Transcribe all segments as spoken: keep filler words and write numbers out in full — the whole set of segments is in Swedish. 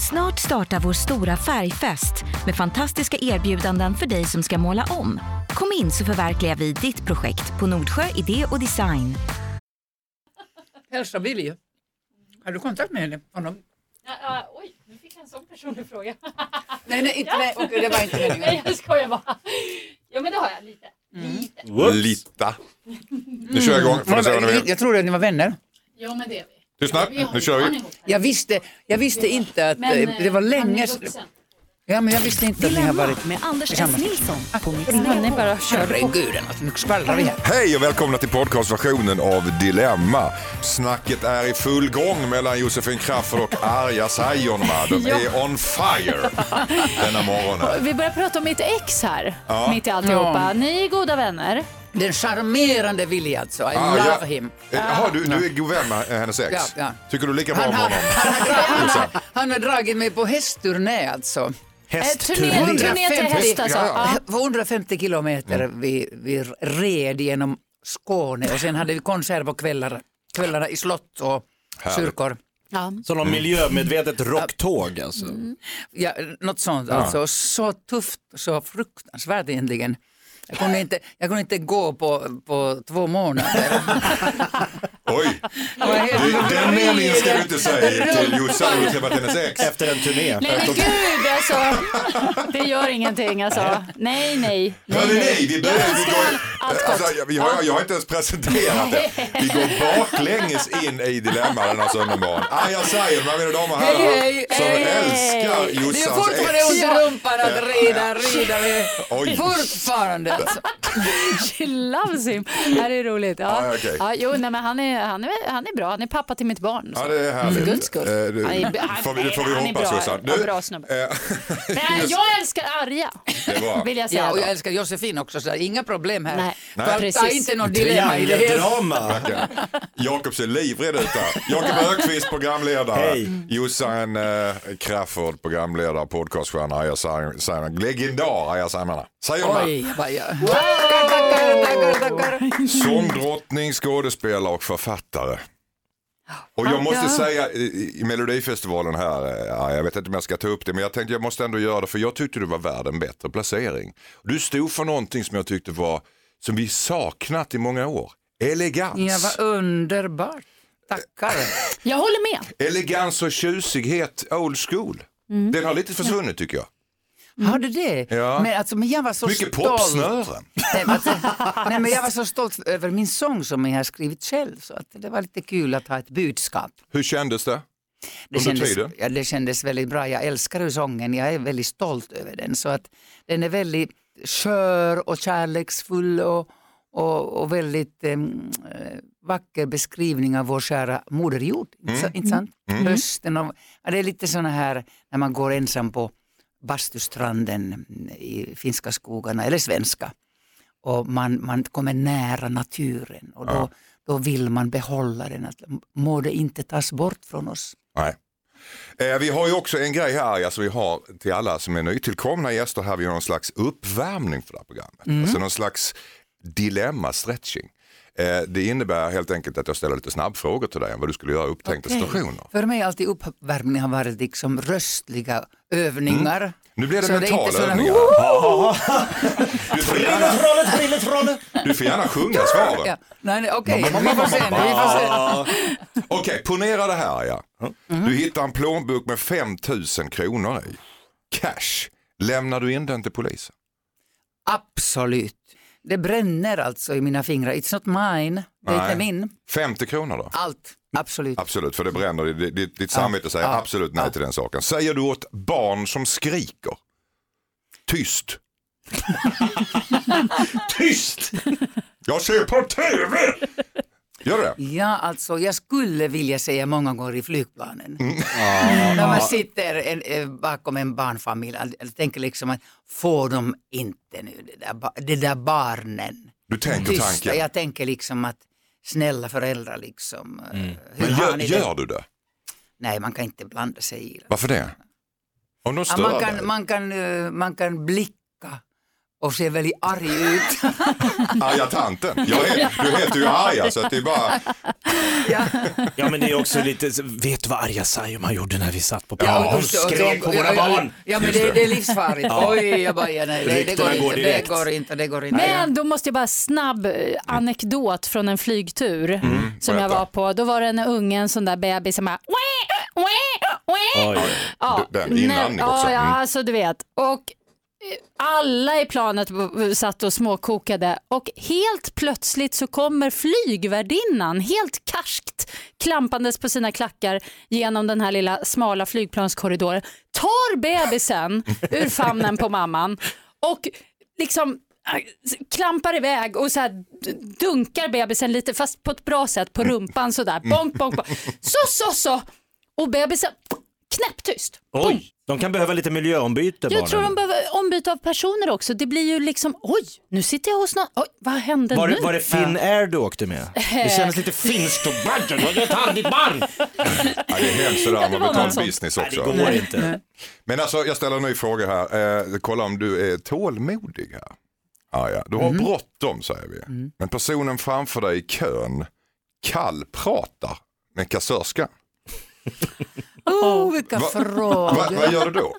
Snart startar vår stora färgfest med fantastiska erbjudanden för dig som ska måla om. Kom in så förverkligar vi ditt projekt på Nordsjö Idé och Design. Hälsa Billy. Har du kontakt med henne? Honom? Ja, uh, oj, nu fick jag en sån personlig fråga. nej, nej, inte, nej, okay, det var inte meningen. Nej, jag skojar bara. Ja, men det har jag lite. Lite. Mm. Lita. Nu kör jag igång. Får Mm. jag, jag, jag tror att ni var vänner. Ja, men det är vi. Lyssna, nu kör vi. Jag visste, jag visste inte att men, det var länge sedan. Ja, men jag visste inte att ni har varit med Anders S. Nilsson på Mix Ni bara kör på. Herregud, alltså, nu skvallrar vi här. Hej och välkomna till podcastversionen av Dilemma. Snacket är i full gång mellan Josefin Crafoord och Arja Saijonmaa. De är on fire denna morgonen. Vi börjar prata om mitt ex här, ja. mitt i alltihopa. Ja. Ni är goda vänner. Den charmerande Willy alltså. I ah, love ja. him. Jaha, du, du är god vän med hennes ex. Ja, ja. Tycker du lika bra Han om har, honom? han, har, han, har, han har dragit mig på hästturné alltså. Hästturné turné till häst alltså. Ja, ja. hundrafemtio kilometer Mm. vi, vi red genom Skåne och sen hade vi konsert på kvällar, kvällarna i slott och Härligt. kyrkor. Ja. Så någon miljömedvetet rocktåg alltså. Mm. Ja, något sånt. Ja. Alltså, så tufft, så fruktansvärt egentligen. Jag kunde inte, jag kunde inte gå på, på två månader. Oj, det, den meningen ska du inte säga till Jossan och träffat hennes ex. Efter en turné. Nej men gud alltså, det gör ingenting alltså. Nej, nej. Hörru nej, nej, vi börjar, vi går, allt gott. alltså, vi har, jag har inte ens presenterat det. Vi går baklänges in i Dilemma den här söndagsmorgon. Arja Saijonmaa, mina damer och herrar, Hej, hej, som hej. älskar Det är Jossans fortfarande ex. under rumpan att rida, rida med. Oj. Fortfarande alltså. She loves him. Det här är roligt. Ja. Ja, okej. Ja, jo, nej, men han är, han, är, han är bra. Han är pappa till mitt barn. Så. Ja, det är härligt. För guds skull. Eh, det- Han är- han- får vi- det får vi han är hoppas, bra. Jossan. Ja, Du, bra snubbe. eh, Nej, just- jag älskar Arja, Det är bra. vill jag säga Ja, och jag då. älskar Josefin också, så inga problem här. Nej, Nej. Ta precis. inte någon dilemma i det hela. Triangeldrama. Jakob ser livrädd ut där. Jakob Öqvist, programledare. Hej. Jossan eh, Crafoord, programledare, podcaststjärna, Arja Saijonmaa. Legendar Arja Saijonmaa. Saijonmaa. Oj, vad jag... Tackar, tackar, tackar, tackar. Sångdrottning, skådespelare och författare. Och jag måste Ja. säga i, i Melodifestivalen här, ja, jag vet inte om jag ska ta upp det, men jag tänkte jag måste ändå göra det för jag tyckte du var värd en bättre placering. Du stod för någonting som jag tyckte var, som vi saknat i många år. Elegans. Ja, vad underbart. Tackar. Jag håller med. Elegans och tjusighet, old school. Den har lite försvunnit tycker jag. Har du det? Ja. Men, alltså, men jag var så Mycket stolt. popsnören. Nej, men alltså, nej, men jag var så stolt över min sång som jag har skrivit själv. Så att det var lite kul att ha ett budskap. Hur kändes det? Det Under kändes, tiden? ja, det kändes väldigt bra. Jag älskar ju sången. Jag är väldigt stolt över den. Så att den är väldigt skör och kärleksfull och, och, och väldigt eh, vacker beskrivning av vår kära moder jord. Mm. Inte, inte sant? Hösten och, ja, det är lite såna här när man går ensam på bastustranden i finska skogarna eller svenska. Och man, man kommer nära naturen och då, Ja. då vill man behålla den. Att, må det inte tas bort från oss. Nej. Eh, vi har ju också en grej här alltså vi har till alla som är nytillkomna gäster här. Vi har någon slags uppvärmning för det här programmet. Mm. Alltså någon slags dilemma-stretching. Eh, det innebär helt enkelt att jag ställer lite snabbfrågor till dig om vad du skulle göra i upptänkta Okej. situationer. För mig har alltid uppvärmning har varit liksom röstliga övningar. Nu blir det Så det är mentala inte såna- övningar. Du får gärna, Trollet, trollet, trollet. du får gärna sjunga svaren. Ja. Nej, nej, okej, vi får se nu. Vi får se. Okej, ponera det här ja. Mm. Du hittar en plånbok med fem tusen kronor i. Cash. Lämnar du in den till polisen? Absolut. Det bränner alltså i mina fingrar. It's not mine. Det är Nej. inte min. femtio kronor då? Allt. Absolut. Absolut, för det bränner. Ditt, ditt, ditt samvete säger ja, absolut nej ja. till den saken. Säger du åt barn som skriker? Tyst. Tyst! Jag ser på tv! Gör det? Ja, alltså jag skulle vilja säga många gånger i flygplanen. Mm. När man sitter en, eh, bakom en barnfamilj. Jag tänker liksom att får de inte nu det där, ba- det där barnen. Du tänker Tysta. tanken. Jag tänker liksom att snälla föräldrar liksom. eh, hur Men har gör, ni gör det? du det? Nej, man kan inte blanda sig i det. Varför det? Om de Ja, stör man, dig? kan, man, kan, eh, man kan blicka och ser väldigt arg ut. Arga tanten. Jag är, du heter ju Arja så att det är bara... Ja. Ja, men det är också lite, vet du vad Arja Saijonmaa gjorde när vi satt på Ja, planen? Hon och så- och så- skrek på våra ja, ja, barn. Ja, men det, det är livsfarligt. Oj, jag bara, ja, nej, det, det, Ryktena går går inte, det direkt. går inte, det går inte. Men då måste jag bara snabb eh, anekdot från en flygtur Mm, som jag berätta. var på. Då var det en unge, en sån där bebis som bara... Oj. Ja, Den- den inandning nej, också. Ja, ja, Mm. alltså du vet. Och eh, alla i planet v- satt och småkokade och helt plötsligt så kommer flygvärdinnan helt karskt klampandes på sina klackar genom den här lilla smala flygplanskorridoren, tar bebisen ur famnen på mamman och liksom klampar iväg och så här d- dunkar bebisen lite fast på ett bra sätt på rumpan så där. Bonk, bonk, bonk. Så, så, så. Och bebisen knäpptyst. Oj, de kan behöva lite miljöombyte Jag barnen. tror de behöver ombyte av personer också. Det blir ju liksom, oj, nu sitter jag hos någon. Oj, vad hände Var nu? det, var det Finnair du åkte med? Det kändes lite finskt och barn, jag tar ditt barn. Ja, det är hemskt det där, det man var betalar något sånt. business Nej, också. det går inte. Men alltså, jag ställer en ny fråga här. Eh, kolla om du är tålmodig här. Ah, ja. Du har bråttom säger vi. Men personen framför dig i kön kallpratar med kassörskan. Oh, vilka Va- frågor. Va, vad gör du då?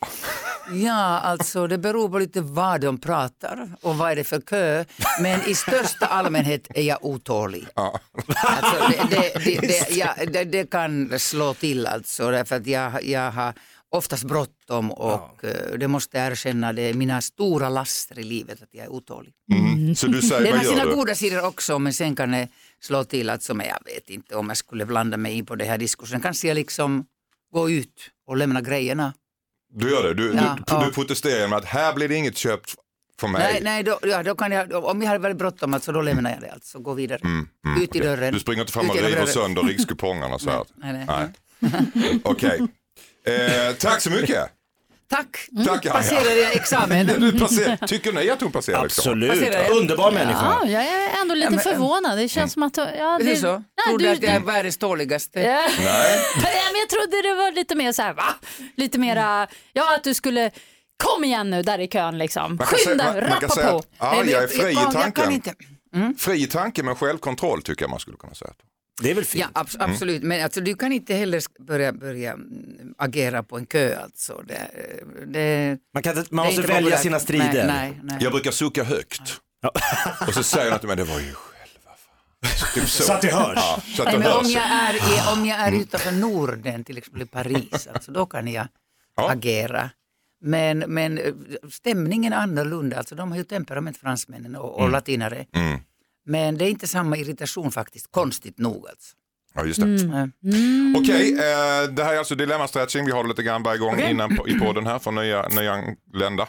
Ja, alltså det beror på lite vad de pratar och vad är det för kö. Men i största allmänhet är jag otålig. Ja. Alltså, det, det, det, det, ja, det, det kan slå till alltså, därför att jag, jag har oftast bråttom och eh, det måste jag erkänna, det är mina stora laster i livet att jag är otålig. Mm. Så du säger, Det vad har gör sina du? goda sidor också, men sen kan det slå till att som jag vet inte om jag skulle blanda mig in på det här diskussionen. Kanske jag liksom gå ut och lämna grejerna. Du gör det, du, Ja, du, ja. du protesterar med att här blir det inget köpt för mig. Nej, nej då, ja, då kan jag, om jag har väldigt bråttom alltså, då lämnar jag det alltså, gå vidare. Mm, mm, Ut i okej. dörren. Du springer inte fram och Ut genom river dörren. sönder rikskupongerna så här. Nej, nej, Nej. Okej. Eh, tack så mycket. Tack, Tack, Anja. passerade jag examen. Du passer, tycker ni att hon passerar examen? Absolut, Vad säger du? underbar människa. Ja, jag är ändå lite Ja, men- förvånad. Det känns som att... Ja, Är det så? Ja, Tror du du- att jag är världens dåligaste? Ja. Nej. Nej, men jag trodde det var lite mer så här, va? Lite mera, ja att du skulle, kom igen nu där i kön liksom. Man kan säga- Skynda, man- man kan rappa säga på. att- Ja, Nej, men jag är fri i ja, jag kan tanken. inte. Fri i tanken med självkontroll tycker jag man skulle kunna säga. Det är väl fint. Ja, abs- absolut. Men alltså, du kan inte heller sk- börja, börja mm, agera på en kö. Alltså. Det, det, Man, kan, inte- man det är måste inte välja populärt. sina strider. Nej, nej, nej. Jag brukar sucka högt. Och så säger jag att men det var ju själva fan. Typ så. Så att det hörs. Ja, så att Nej, det men om, hörs. jag är i, om jag är utanför Norden, till exempel i Paris, alltså, då kan jag Ja. agera. Men, men eh, stämningen är annorlunda. Alltså, de har ju temperament, fransmännen och, och latinare. Mm. Men det är inte samma irritation faktiskt, konstigt nog. Alltså. Ja, just det. Nej. Okej, eh, det här är alltså Dilemma-stretching. Vi har det lite grann varje gång Okej. innan på, i podden här för nya, nyanlända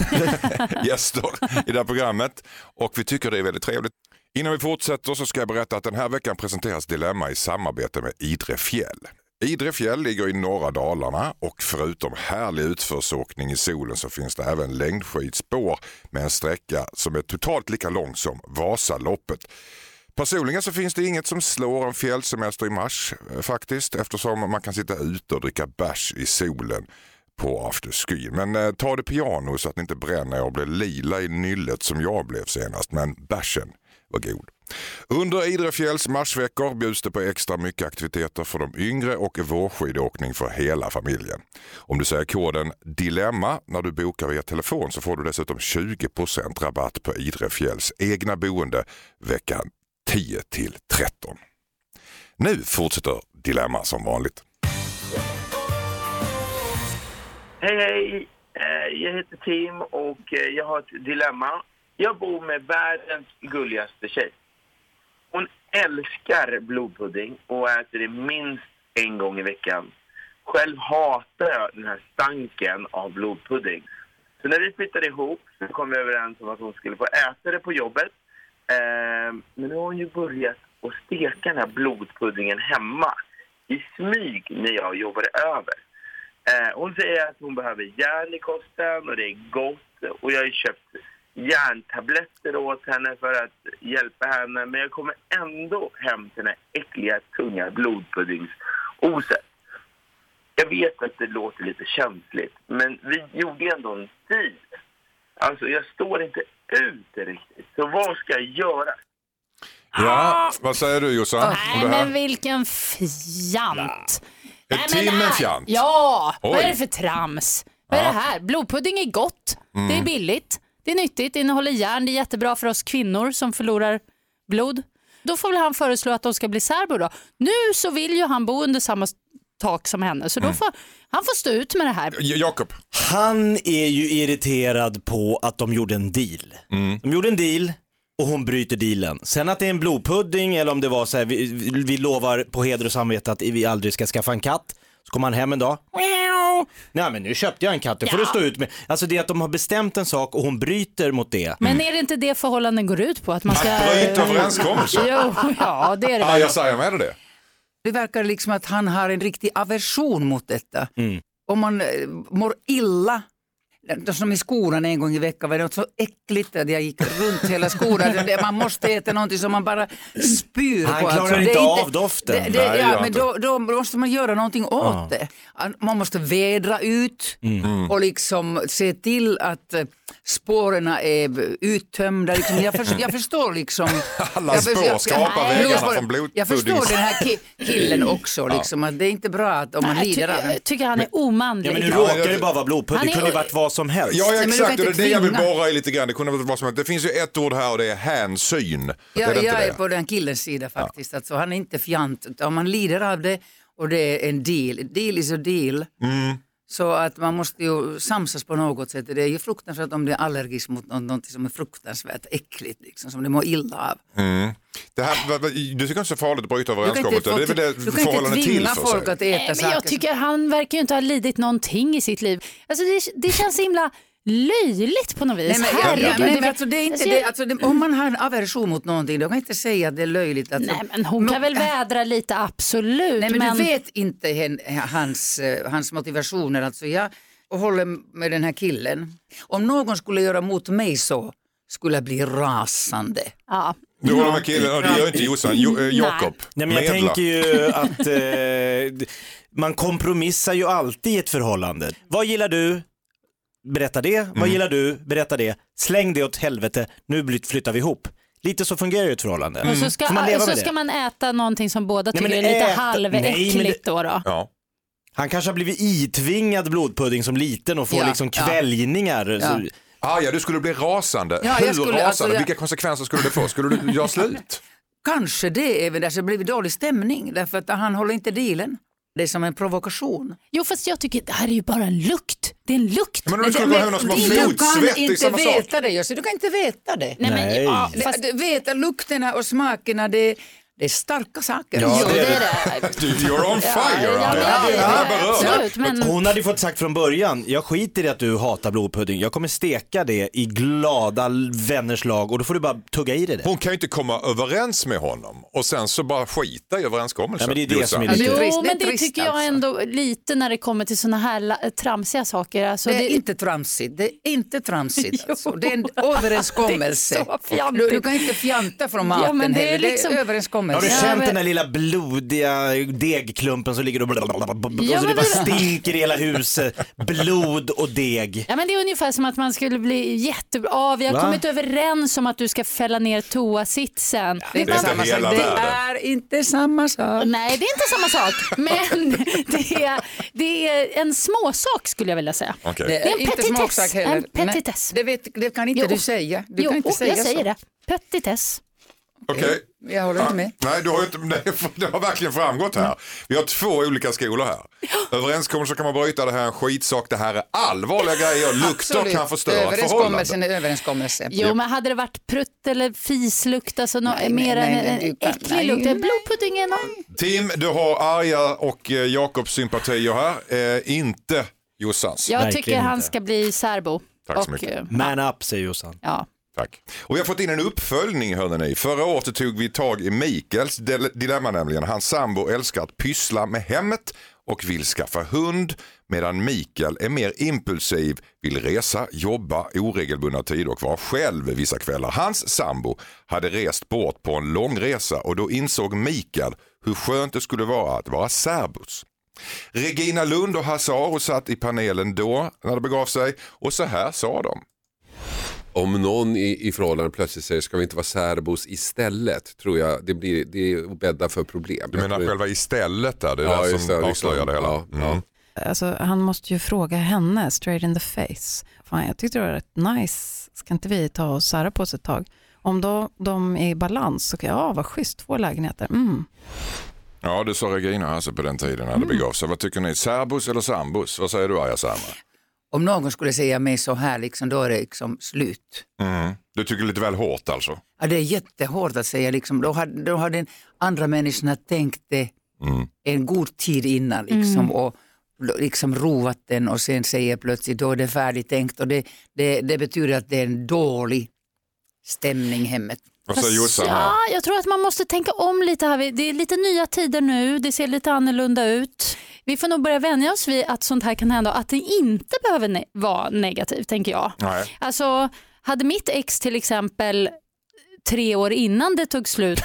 gäster i det här programmet. Och vi tycker det är väldigt trevligt. Innan vi fortsätter så ska jag berätta att den här veckan presenteras Dilemma i samarbete med Idre fjäll. Idre fjäll ligger i norra Dalarna och förutom härlig utförsåkning i solen så finns det även längdskidspår med en sträcka som är totalt lika lång som Vasaloppet. Personligen så finns det inget som slår en fjällsemester i mars eh, faktiskt, eftersom man kan sitta ute och dricka bärs i solen på afterski. Men eh, ta det piano så att ni inte bränner och blir lila i nyllet som jag blev senast, men bärsen var god. Under Idre fjälls marsveckor bjuds det på extra mycket aktiviteter för de yngre och vårskidåkning för hela familjen. Om du säger koden DILEMMA när du bokar via telefon så får du dessutom tjugo procent rabatt på Idre fjälls egna boende veckan tio till tretton. Nu fortsätter Dilemma som vanligt. Hej, hej. Eh, Jag heter Tim och eh, jag har ett dilemma. Jag bor med världens gulligaste tjej. Hon älskar blodpudding och äter det minst en gång i veckan. Själv hatar jag den här stanken av blodpudding. Så när vi flyttade ihop så kom vi överens om att hon skulle få äta det på jobbet. Eh, men nu har hon ju börjat att steka den här blodpuddingen hemma i smyg när jag jobbade över. Eh, hon säger att hon behöver järn i kosten och det är gott. Och jag har ju köpt järntabletter åt henne för att hjälpa henne. Men jag kommer ändå hem till den här äckliga, tunga blodpuddingsoset. Jag vet att det låter lite känsligt. Men vi gjorde ändå en tid. Alltså jag står inte ut riktigt. Så vad ska jag göra? Ja, vad säger du Jossan? Nej men vilken fjant. Är Nej, men Tim en nej. fjant? Ja, vad Oj. är det för trams? Vad är Ja. det här? Blodpudding är gott, det är billigt, det är nyttigt, det innehåller järn, det är jättebra för oss kvinnor som förlorar blod. Då får väl han föreslå att de ska bli särbo då. Nu så vill ju han bo under samma tak som henne, så då får han får stå ut med det här. J- Jakob. Han är ju irriterad på att de gjorde en deal. De gjorde en deal och hon bryter dealen. Sen att det är en blodpudding eller om det var så här, vi, vi lovar på heder och samvete att vi aldrig ska skaffa en katt. Så kommer han hem en dag. Nej men nu köpte jag en katt, det får Ja. du stå ut med. Alltså det är att de har bestämt en sak och hon bryter mot det. Men är det inte det förhållanden går ut på? Att man ska... Att bryta överenskommelser. Jo, ja det är det Ja, väl. jag säger med det. Det verkar liksom att han har en riktig aversion mot detta. Mm. Om man eh, mår illa, som i skolan en gång i veckan var det så äckligt att jag gick runt hela skolan. Det- Man måste äta någonting som man bara spyr Han på. klarar Alltså, det inte är av doften. Det, det, Nej, det gör ja, han men inte. då, då måste man göra någonting åt Ja. det. Man måste vädra ut Mm. och liksom se till att eh, spåren är uttömda. Liksom. Jag, förstår, jag förstår liksom... Alla jag förstår- spår skapar Nej, vägarna jag- från blodpuddings- Jag förstår den här ki- killen också, liksom, att det är inte bra att om man Jag, ty- lider av jag tycker han är omanlig. Ja men nu Ja, råkar jag- det bara vara blodpudding, Han det är- kunde ju varit vad som helst. Ja men du exakt, kan och det är inte det jag vill tvinga. borra i lite grann. Det kunde vara vad som helst. Det finns ju ett ord här och det är hänsyn. Det är Jag, det inte jag är det? på den killens sida faktiskt. Alltså, han är inte fjant. Om man lider av det och det är en deal, deal is a deal. Mm. Så att man måste ju samsas på något sätt. Det är ju fruktansvärt om det är allergisk mot något, något som är fruktansvärt äckligt, liksom, som det mår illa av. Mm. Det här, vad- vad- du tycker inte så farligt att bryta Du kan inte, överenskommelser? få, Det är väl det du kan inte förhållande till tvinga för folk sig? att äta Nej, men saker. jag tycker han verkar ju inte ha lidit någonting i sitt liv. Alltså det, det känns så himla löjligt på något vis. Nej, men, ja, Herregud, ja, nej, det- men alltså, det är inte alltså, det, jag- alltså, det, om man har en aversion mot någonting, då kan jag inte säga att det är löjligt. Alltså, Nej men hon kan väl vädra lite, absolut. Nej, men, du vet inte hen, hans, eh, hans motivationer. Alltså jag håller med den här killen. Om någon skulle göra mot mig så skulle jag bli rasande. Ja. Du håller med killen och det gör inte Jossan. Jo, eh, Jakob, Nej, men jag medla. tänker ju att eh, man kompromissar ju alltid i ett förhållande. Vad gillar du? Berätta det. Mm. Vad gillar du? Berätta det. Släng det åt helvete. Nu blir- flyttar vi ihop. Lite så fungerar ju ett förhållande. Och så ska, Får man leva så med ska det? man äta någonting som båda Nej, tycker men är lite äta- halväckligt nej, men det- då. då. Ja. Han kanske har blivit itvingad blodpudding som liten och får Ja, liksom ja. kväljningar. Ja. Så, Ah, ja, du skulle bli rasande. Ja, jag Hur skulle- rasande? alltså, jag- Vilka konsekvenser skulle det få? Skulle du göra slut? Kanske det även där så blir det dålig stämning därför att han håller inte dealen. Det är som en provokation. Jo fast jag tycker det här är ju bara en lukt. Det är en lukt. Men om du skulle gå hem någon som har du kan fotsvett, det är inte samma sak. veta det, Jussi. Du kan inte veta det. Nej, men, Nej. ja, Det- fast, det- Veta lukterna och smakerna, det, det är starka saker. Ja, jo, det det är är det. Du, you're on fire. Ja, Anna. men- Det här berör. absolut, men Hon hade ju fått sagt från början, jag skiter i att du hatar blodpudding. Jag kommer steka det i glada vänners lag och då får du bara tugga i det. Hon kan ju inte komma överens med honom och sen så bara skita i överenskommelsen. Ja, men det är det Jossan. som är Ja, det är Jo, trist, det är men det trist, tycker jag alltså. ändå lite när det kommer till såna här la- tramsiga saker. Alltså, Det är inte tramsigt. Det är inte tramsigt. Jo. Alltså. Det är en överenskommelse. Det är så fjantigt. du, du kan inte fjanta från maten Ja, men det är heller. liksom- Det är Har överenskommelse. du Ja, känt men- den där lilla blodiga degklumpen som ligger och, blablabla, och Ja, så det men bara det- stinker i hela huset, blod och deg. Ja, men det är ungefär som att man skulle bli jättebra. Ja, vi har Va? kommit överens om att du ska fälla ner toasitsen. Det är inte Det är samma inte sak. hela Det världen. är inte samma sak. Nej, det är inte samma sak. Men det är, det är en småsak skulle jag vilja säga. Okej. Det är en inte petitess. smaksak heller. En petitess. Nej, det, vet, det kan inte Jo. du säga. Du Jo, kan inte oh, säga jag säger så. det. Petitess. Okej. Jag håller inte med. Nej, du har ju inte, nej, det har verkligen framgått här. Vi har två olika skolor här. Överenskommelser kan man bryta, det här är en skitsak, det här är allvarliga grejer, lukter Absolut. kan förstöra ett Överenskommelsen förhållande. är överenskommelse. Jo, men hade det varit prutt eller fislukt, alltså no, Nej, mer nej, än nej, en du kan- äcklig nej, lukt. nej. Blodpudding är någon... Tim, du har Arja och eh, Jakobs sympatier här, eh, inte Jossans. Jag Verkligen tycker han inte. ska bli särbo. Tack så Och, mycket. eh, Man up säger Jossan. Ja. Tack. Och vi har fått in en uppföljning, hörde ni. Förra året så tog vi tag i Mikaels del- dilemma nämligen. Hans sambo älskar att pyssla med hemmet och vill skaffa hund, medan Mikael är mer impulsiv, vill resa, jobba oregelbundna tider och vara själv vissa kvällar. Hans sambo hade rest bort på en långresa och då insåg Mikael hur skönt det skulle vara att vara särbos. Regina Lund och Hasse Aro satt i panelen då när det begav sig och så här sa de. om någon i, i förhållanden plötsligt säger ska vi inte vara särbos istället, tror jag det blir det är bädda för problem. Du menar själva istället där, det är ja, det som det, avslöjar det hela. Ja, mm. ja. Alltså, han måste ju fråga henne straight in the face. Fan, jag tyckte det var rätt nice. Ska inte vi ta och sära på oss ett tag? Om då de är i balans så kan jag, ja vad schysst, två lägenheter. Mm. Ja, det sa Regina alltså på den tiden när det begav sig. Vad tycker ni, särbos eller sambos? Vad säger du, Arja Saijonmaa? Om någon skulle säga mig så här, liksom, då är det liksom slut. Mm. Du tycker lite väl hårt alltså? Ja, det är jättehårt att säga. Liksom, då, har, då har den andra människorna tänkt det mm. en god tid innan liksom, mm. och liksom rovat den och sen säger plötsligt då är det färdigt tänkt. Och det, det, det betyder att det är en dålig stämning i hemmet. Vad säger Jossan här? Ja, jag tror att man måste tänka om lite här. Det är lite nya tider nu, det ser lite annorlunda ut. Vi får nog börja vänja oss vid att sånt här kan hända och att det inte behöver ne- vara negativt, tänker jag. Nej. Alltså, hade mitt ex till exempel tre år innan det tog slut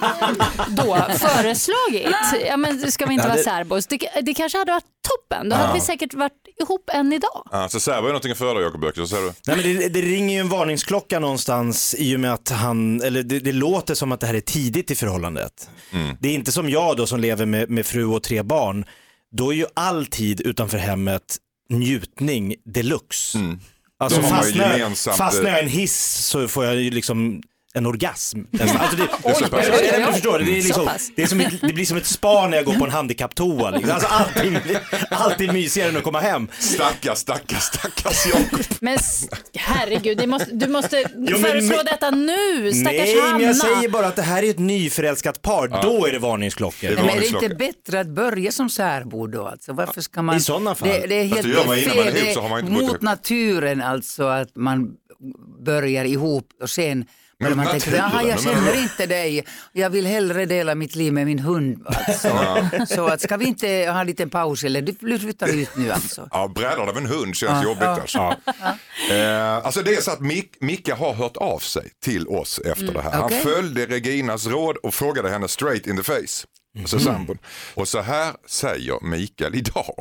då föreslagit, ja men ska vi inte ja, vara det... särbos, det, det kanske hade varit toppen, då ja. hade vi säkert varit ihop än idag. Ja, så särbo är någonting att föra, Jakob Böcker, så säger du? Nej, men det, det ringer ju en varningsklocka någonstans i och med att han, eller det, det låter som att det här är tidigt i förhållandet. Mm. Det är inte som jag då som lever med, med fru och tre barn, då är ju all tid utanför hemmet njutning deluxe. Mm. Alltså fastnar, gemensamt... fastnar jag i en hiss så får jag ju liksom en orgasm. Alltså det, oj, oj, oj, oj. Jag förstår det. Det, är liksom, det, är som ett, det blir som ett spa när jag går på en handikapptoa. Liksom. Alltså allting, allting mysigare än att komma hem. Stackars, stackars, stackars Jakob. Men herregud, det måste, du måste jo, föreslå men, detta nu. Stackars nej, Hanna. Men jag säger bara att det här är ett nyförälskat par. Ja. Då är det varningsklockor. Men är det inte bättre att börja som särbo då? Alltså, varför ska man... I sådana fall. Det, det är helt det fel. Det är mot naturen alltså att man börjar ihop och sen... Men man tänker, jaha, jag känner inte dig. Jag vill hellre dela mitt liv med min hund. Alltså. Ja. Så att, ska vi inte ha en liten paus eller du flyttar ut nu alltså. Ja, brädan av en hund känns ja. jobbigt ja. alltså. Ja. Eh, alltså det är så att Mick, Micke har hört av sig till oss efter mm. det här. Han okay. följde Reginas råd och frågade henne straight in the face. Mm. Så sambon. Och så här säger Mikael idag.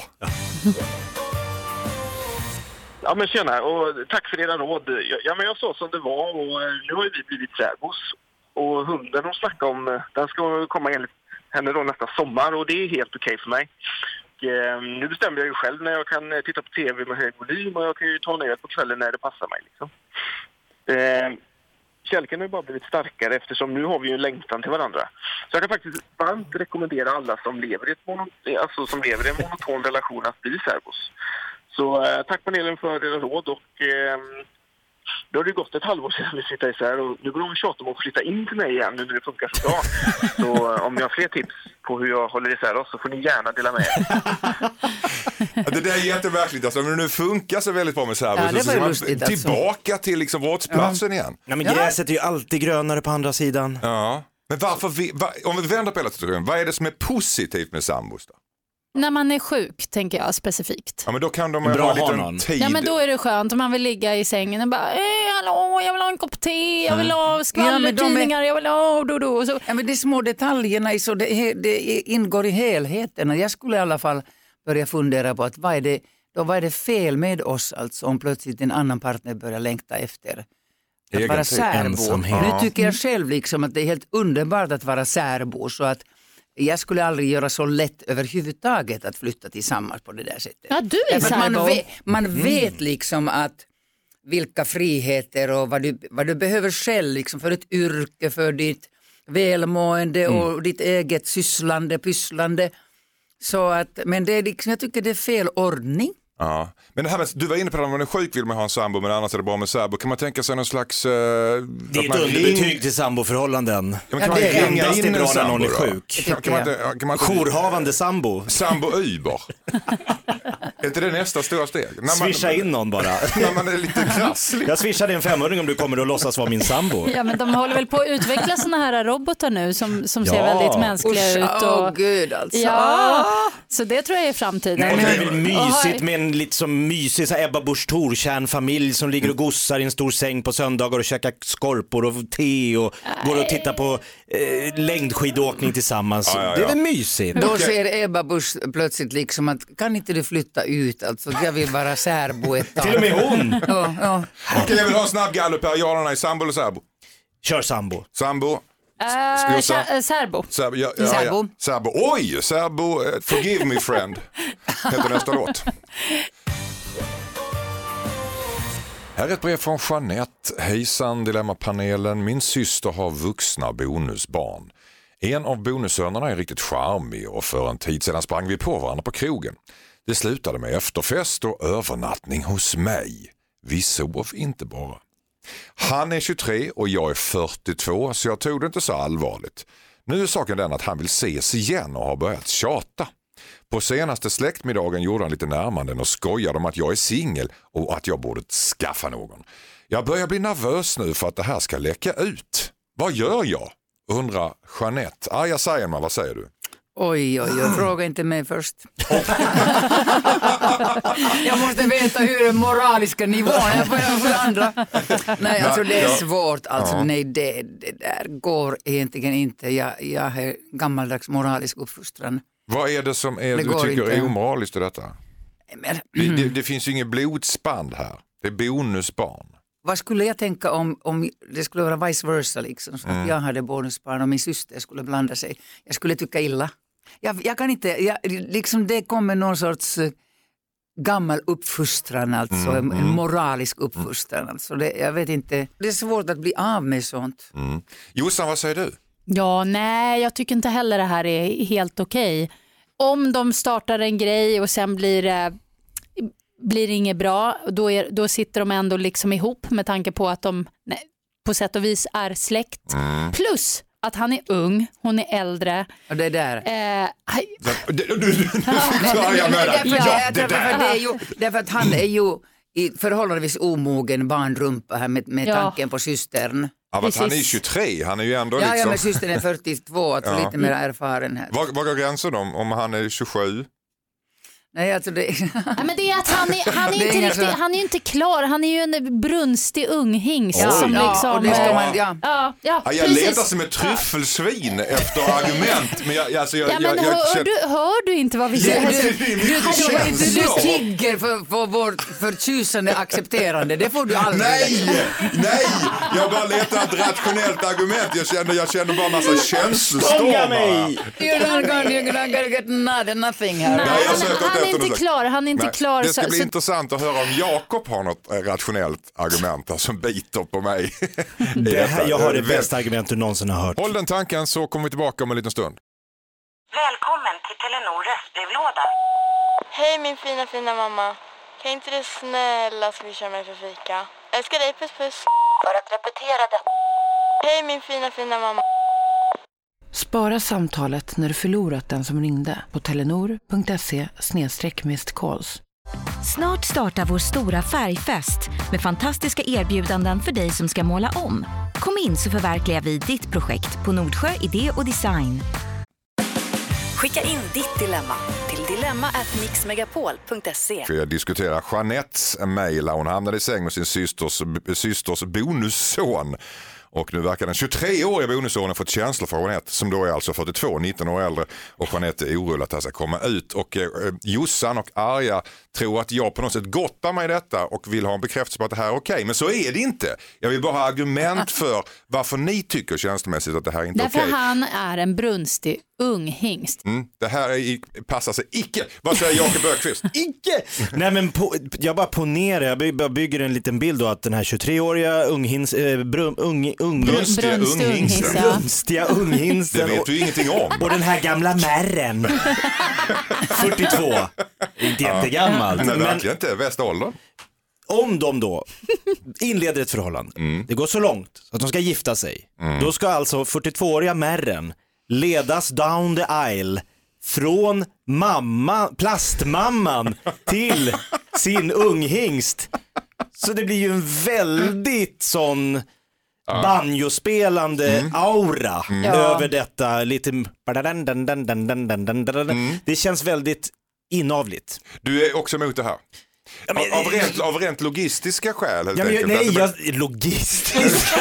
Ja men tjena och tack för era råd. Ja men jag sa som det var och nu har vi blivit särbos. Och hunden hon snackade om, den ska komma enligt henne då nästa sommar och det är helt okej för mig. Och, eh, nu bestämmer jag ju själv när jag kan titta på tv med hög volym och jag kan ju ta ner på kvällen när det passar mig liksom. Eh, kärleken har ju bara blivit starkare eftersom nu har vi ju en längtan till varandra. Så jag kan faktiskt varmt rekommendera alla som lever i, ett mono- alltså, som lever i en monoton relation att bli särbos. Så eh, tack panelen för era råd och eh, då har det gått ett halvår sedan vi flyttade isär och nu går de tjata om att flytta in till mig igen nu när det funkar så bra. Så eh, om ni har fler tips på hur jag håller isär oss så får ni gärna dela med er. Ja, det där är jätteverkligt. Alltså, men nu funkar så väldigt bra med särbos ja, så man lustigt, tillbaka alltså. till liksom brottsplatsen ja. igen. Ja, men gräset är ju alltid grönare på andra sidan. Ja, men varför vi, var, om vi vänder på hela situationen, vad är det som är positivt med sambos då? När man är sjuk, tänker jag specifikt. Ja, men då kan de ha en liten tid. Ja, men då är det skönt om man vill ligga i sängen och bara, eh, hallå, jag vill ha en kopp te, jag vill ha skvallertidningar, ja, är... jag vill ha do, do. Så. Ja, men de små detaljerna så det, det ingår i helheten och jag skulle i alla fall börja fundera på att vad är det, då, vad är det fel med oss alltså om plötsligt en annan partner börjar längta efter att Egen vara särbo. Nu tycker jag själv liksom att det är helt underbart att vara särbo så att jag skulle aldrig göra så lätt överhuvudtaget att flytta tillsammans på det där sättet. Ja, du är särbo. Man, vet, man mm. vet liksom att vilka friheter och vad du, vad du behöver själv liksom för ett yrke, för ditt välmående mm. och ditt eget sysslande, pysslande. Så att, men det är liksom, jag tycker det är fel ordning. Ja. Men det här med, du var inne på att om man är sjuk vill man ha en sambo men annars är det bra med särbo. Kan man tänka sig någon slags... Uh, det är ett underbetyg till samboförhållanden. Ja, kan ja, det är endast är bra när någon är sjuk. Kan, kan man inte, kan man inte... Jourhavande sambo. Sambo Uber. Är inte det nästa stora steg? När man, Swisha in någon bara. När man är lite krass. Jag swishade en femhundring om du kommer att låtsas vara min sambo. Ja, men de håller väl på att utveckla såna här robotar nu som, som ja. ser väldigt mänskliga Usch, ut. Och... Åh gud alltså. Ja, Så det tror jag är framtiden. Nej, men det är väl mysigt med en lite som mysig så här Ebba Busch Thor-kärnfamilj som ligger och gossar i en stor säng på söndagar och käkar skorpor och te och Nej. går och tittar på eh, längdskidåkning tillsammans. Ja, ja, ja. Det är väl mysigt. Då ser Ebba Busch plötsligt liksom att kan inte du flytta ut? Alltså jag vill vara särbo ett tag. Till och med hon. ja, ja. Okej, jag vill ha en snabb gallup här. Ja, nej, sambo eller särbo? Kör sambo. Sambo. Uh, särbo. Serbo. Ja, ja, serbo. Ja. Serbo. Oj, serbo. Uh, forgive me friend. Heter nästa låt. Här är ett brev från Jeanette. Hejsan Dilemmapanelen. Min syster har vuxna bonusbarn. En av bonussönerna är riktigt charmig och för en tid sedan sprang vi på varandra på krogen. Det slutade med efterfest och övernattning hos mig. Vi sov inte bara. Han är tjugotre och jag är fyrtiotvå så jag tog det inte så allvarligt. Nu är saken den att han vill ses igen och har börjat tjata. På senaste släktmiddagen gjorde han lite närmanden och skojade om att jag är singel och att jag borde skaffa någon. Jag börjar bli nervös nu för att det här ska läcka ut. Vad gör jag? Undrar Jeanette. Ah, jag säger man, vad säger du? Oj, oj, oj, fråga inte mig först. Jag måste veta hur den moraliska nivån är på för andra. Nej, alltså det är svårt. Alltså, ja. nej, det, det där går egentligen inte. Jag, jag har gammaldags moralisk uppfostran. Vad är det som är, det du tycker inte. är omoraliskt i detta? Men, det, det, det finns ju inget blodsband här. Det är bonusbarn. Vad skulle jag tänka om, om det skulle vara vice versa liksom, så att mm. jag hade bonusbarn och min syster skulle blanda sig. Jag skulle tycka illa. Jag, jag kan inte, jag, liksom det kommer någon sorts uh, gammal uppfostran, alltså mm, en, en mm. moralisk uppfostran. Alltså det, jag vet inte, det är svårt att bli av med sånt. Mm. Jossan, vad säger du? Ja, nej, jag tycker inte heller det här är helt okej. Om de startar en grej och sen blir det blir det inget bra, då, är, då sitter de ändå liksom ihop med tanke på att de nej, på sätt och vis är släkt. Mm. Plus att han är ung, hon är äldre. Och det där. Eh, du, du, du förklarar jag med det. Ja, det där. Därför att han är ju i förhållandevis omogen barnrumpa här med, med ja. tanken på systern. Ja, men han är tjugotre, han är ju ändå ja, liksom... Ja, men systern är fyrtiotvå, alltså ja. lite mer erfaren här. Vad, vad går gränsen om, om han är tjugosju? Nej, alltså det... ja, men det är att han är, han är, är inte riktigt, så... han är ju inte klar, han är ju en brunstig unghingst ja. som ja, liksom... Och det ska man, ja. Ja, ja, ja, jag letar som ett tryffelsvin ja. efter argument. Men jag, alltså jag, ja, men jag, hör, jag, jag... Du, hör du inte vad vi säger? Du, du, du, du tigger för, för vårt förtjusande accepterande, det får du aldrig. Nej, nej, jag bara letar ett rationellt argument. Jag känner, jag känner bara massa känslostormar. You're not gonna get nothing här. Nej, jag söker Han är inte klar, han är inte Nej, klar. Det ska så, bli så... intressant att höra om Jakob har något rationellt argument som biter på mig. Det här, jag har det bästa argument du någonsin har hört. Håll den tanken så kommer vi tillbaka om en liten stund. Välkommen till Telenor röstbrevlåda. Hej min fina fina mamma. Kan inte du snälla swisha mig för fika? Jag älskar dig, puss puss. För att repetera det. Hej min fina fina mamma. Spara samtalet när du förlorat den som ringde på telenor.se snedstreck missed calls. Snart startar vår stora färgfest med fantastiska erbjudanden för dig som ska måla om. Kom in så förverkligar vi ditt projekt på Nordsjö Idé och Design. Skicka in ditt dilemma till dilemma at mixmegapol punkt se. Jag diskuterar Jeanettes mejl. Hon hamnade i säng med sin systers, systers bonusson. Och nu verkar den tjugotre-åriga bonussonen fått känslor för Jeanette som då är alltså fyrtiotvå, nitton år äldre. Och Jeanette är orolig att det ska komma ut. Och eh, Jossan och Arja tror att jag på något sätt gottar mig i detta och vill ha en bekräftelse på att det här är okej. Okay. Men så är det inte. Jag vill bara ha argument för varför ni tycker känslomässigt att det här är inte okej. Därför okay. han är en brunstig ung hingst. Mm, det här är, passar sig icke. Vad säger Jakob Bökvist? Icke! Nej men på, jag bara ponerar, jag bygger, bygger en liten bild då att den här tjugotre-åriga unghins, äh, brum, ung, ung, brunstiga unghingsten. Brunstiga unghingsten. Det vet du ingenting om. Och den här gamla märren. fyrtiotvå. Inte jättegammalt. Ja, men verkligen inte, väståldern. Om de då inleder ett förhållande, mm. det går så långt att de ska gifta sig. Mm. Då ska alltså fyrtiotvååriga märren ledas down the aisle från mamma, plastmamman till sin unghingst. Så det blir ju en väldigt sån ja. banjospelande mm. aura mm. över detta. Lite... Mm. Det känns väldigt inavligt. Du är också emot det här? Ja, men, av, rent, av rent logistiska skäl helt ja, men, enkelt. Nej, jag, logistiska.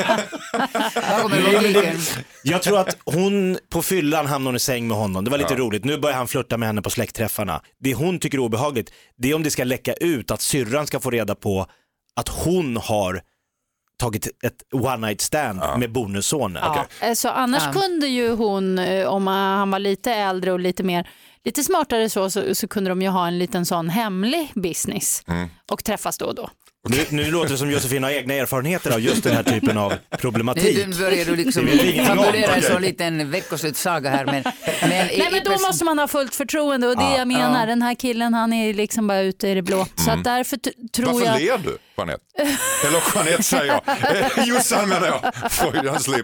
Jag tror att hon på fyllan hamnar i säng med honom. Det var lite ja. roligt. Nu börjar han flirta med henne på släktträffarna. Det hon tycker är obehagligt, det är om det ska läcka ut att syrran ska få reda på att hon har tagit ett one night stand ja. med bonussonen. Ja. Okay. Så annars ja. kunde ju hon, om han var lite äldre och lite mer lite smartare så, så, så kunde de ju ha en liten sån hemlig business mm. och träffas då och då. Nu, nu låter det som Josefin har egna erfarenheter av just den här typen av problematik. Nu börjar du liksom fabulera en sån liten veckoslutssaga här. Men, men Nej men då måste man ha fullt förtroende och det ja. jag menar, ja. den här killen han är liksom bara ute i det blå. Mm. Så att därför t- tror Varför jag... Varför ler du, Jeanette? Eller Jeanette säger jag. Jossan menar jag. Freudian slip.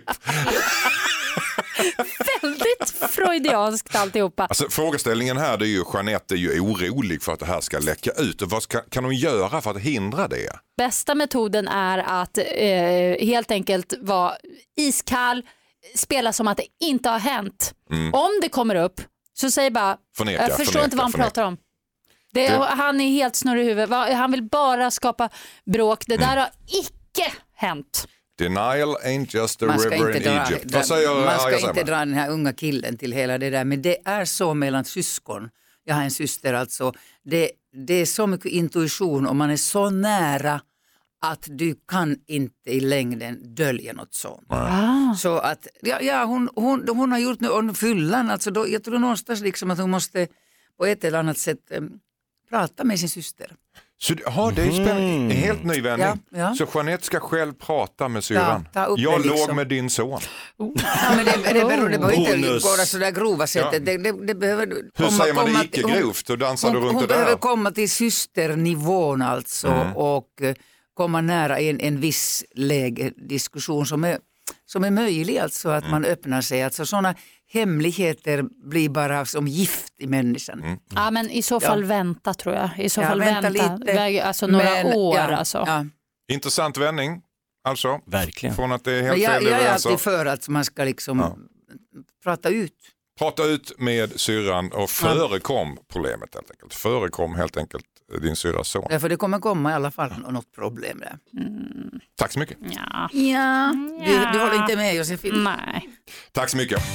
Väldigt freudianskt alltihopa. Alltså, frågeställningen här det är ju Jeanette är ju orolig för att det här ska läcka ut. Och vad ska, kan hon göra för att hindra det? Bästa metoden är att eh, helt enkelt vara iskall, spela som att det inte har hänt. Mm. Om det kommer upp så säg bara, förneka, jag förstår förneka, inte vad han förneka. pratar om. Det, det... Han är helt snurrig i huvudet. Han vill bara skapa bråk. Det där mm. har icke hänt. Denial ain't just a man river in dra, Egypt. dra, Vad säger man ska jag inte dra den här unga killen till hela det där. Men det är så mellan syskon. Jag har en syster alltså. Det, det är så mycket intuition och man är så nära att du kan inte i längden dölja något sånt. Ah. Så att ja, ja, hon, hon, hon har gjort nu och fyllan. Alltså då, jag tror någonstans liksom att hon måste på ett eller annat sätt um, prata med sin syster. Så aha, det är spännande. En helt ny vändning. Ja, ja. Så Jeanette ska själv prata med syrran. Ja, jag liksom. låg med din son. Oh. Ja, men det, det, det, det behöver inte gå så där grova sättet. Ja. Det, det, det behöver Hur säger man det icke grovt? Hur dansar hon, du runt hon det där? Hon behöver komma till systernivån alltså mm. och uh, komma nära en, en viss läge diskussion som är, som är möjlig. Alltså att mm. man öppnar sig. Alltså sådana hemligheter blir bara som gift i människan. Mm. Ja, men i så fall ja. vänta tror jag. I så ja, fall vänta, vänta. Lite, alltså några men, år. Ja, alltså. Ja. Intressant vändning. Alltså. Verkligen. Från att det är helt men jag, fel. Jag är alltså. alltid för att man ska liksom ja. prata ut. Prata ut med syrran och förekom ja. problemet helt enkelt. Förekom helt enkelt din syrras son. Ja, för det kommer komma i alla fall något problem där. Mm. Tack så mycket. Ja. Ja. Du, du håller inte med Josefin? Nej. Tack så mycket.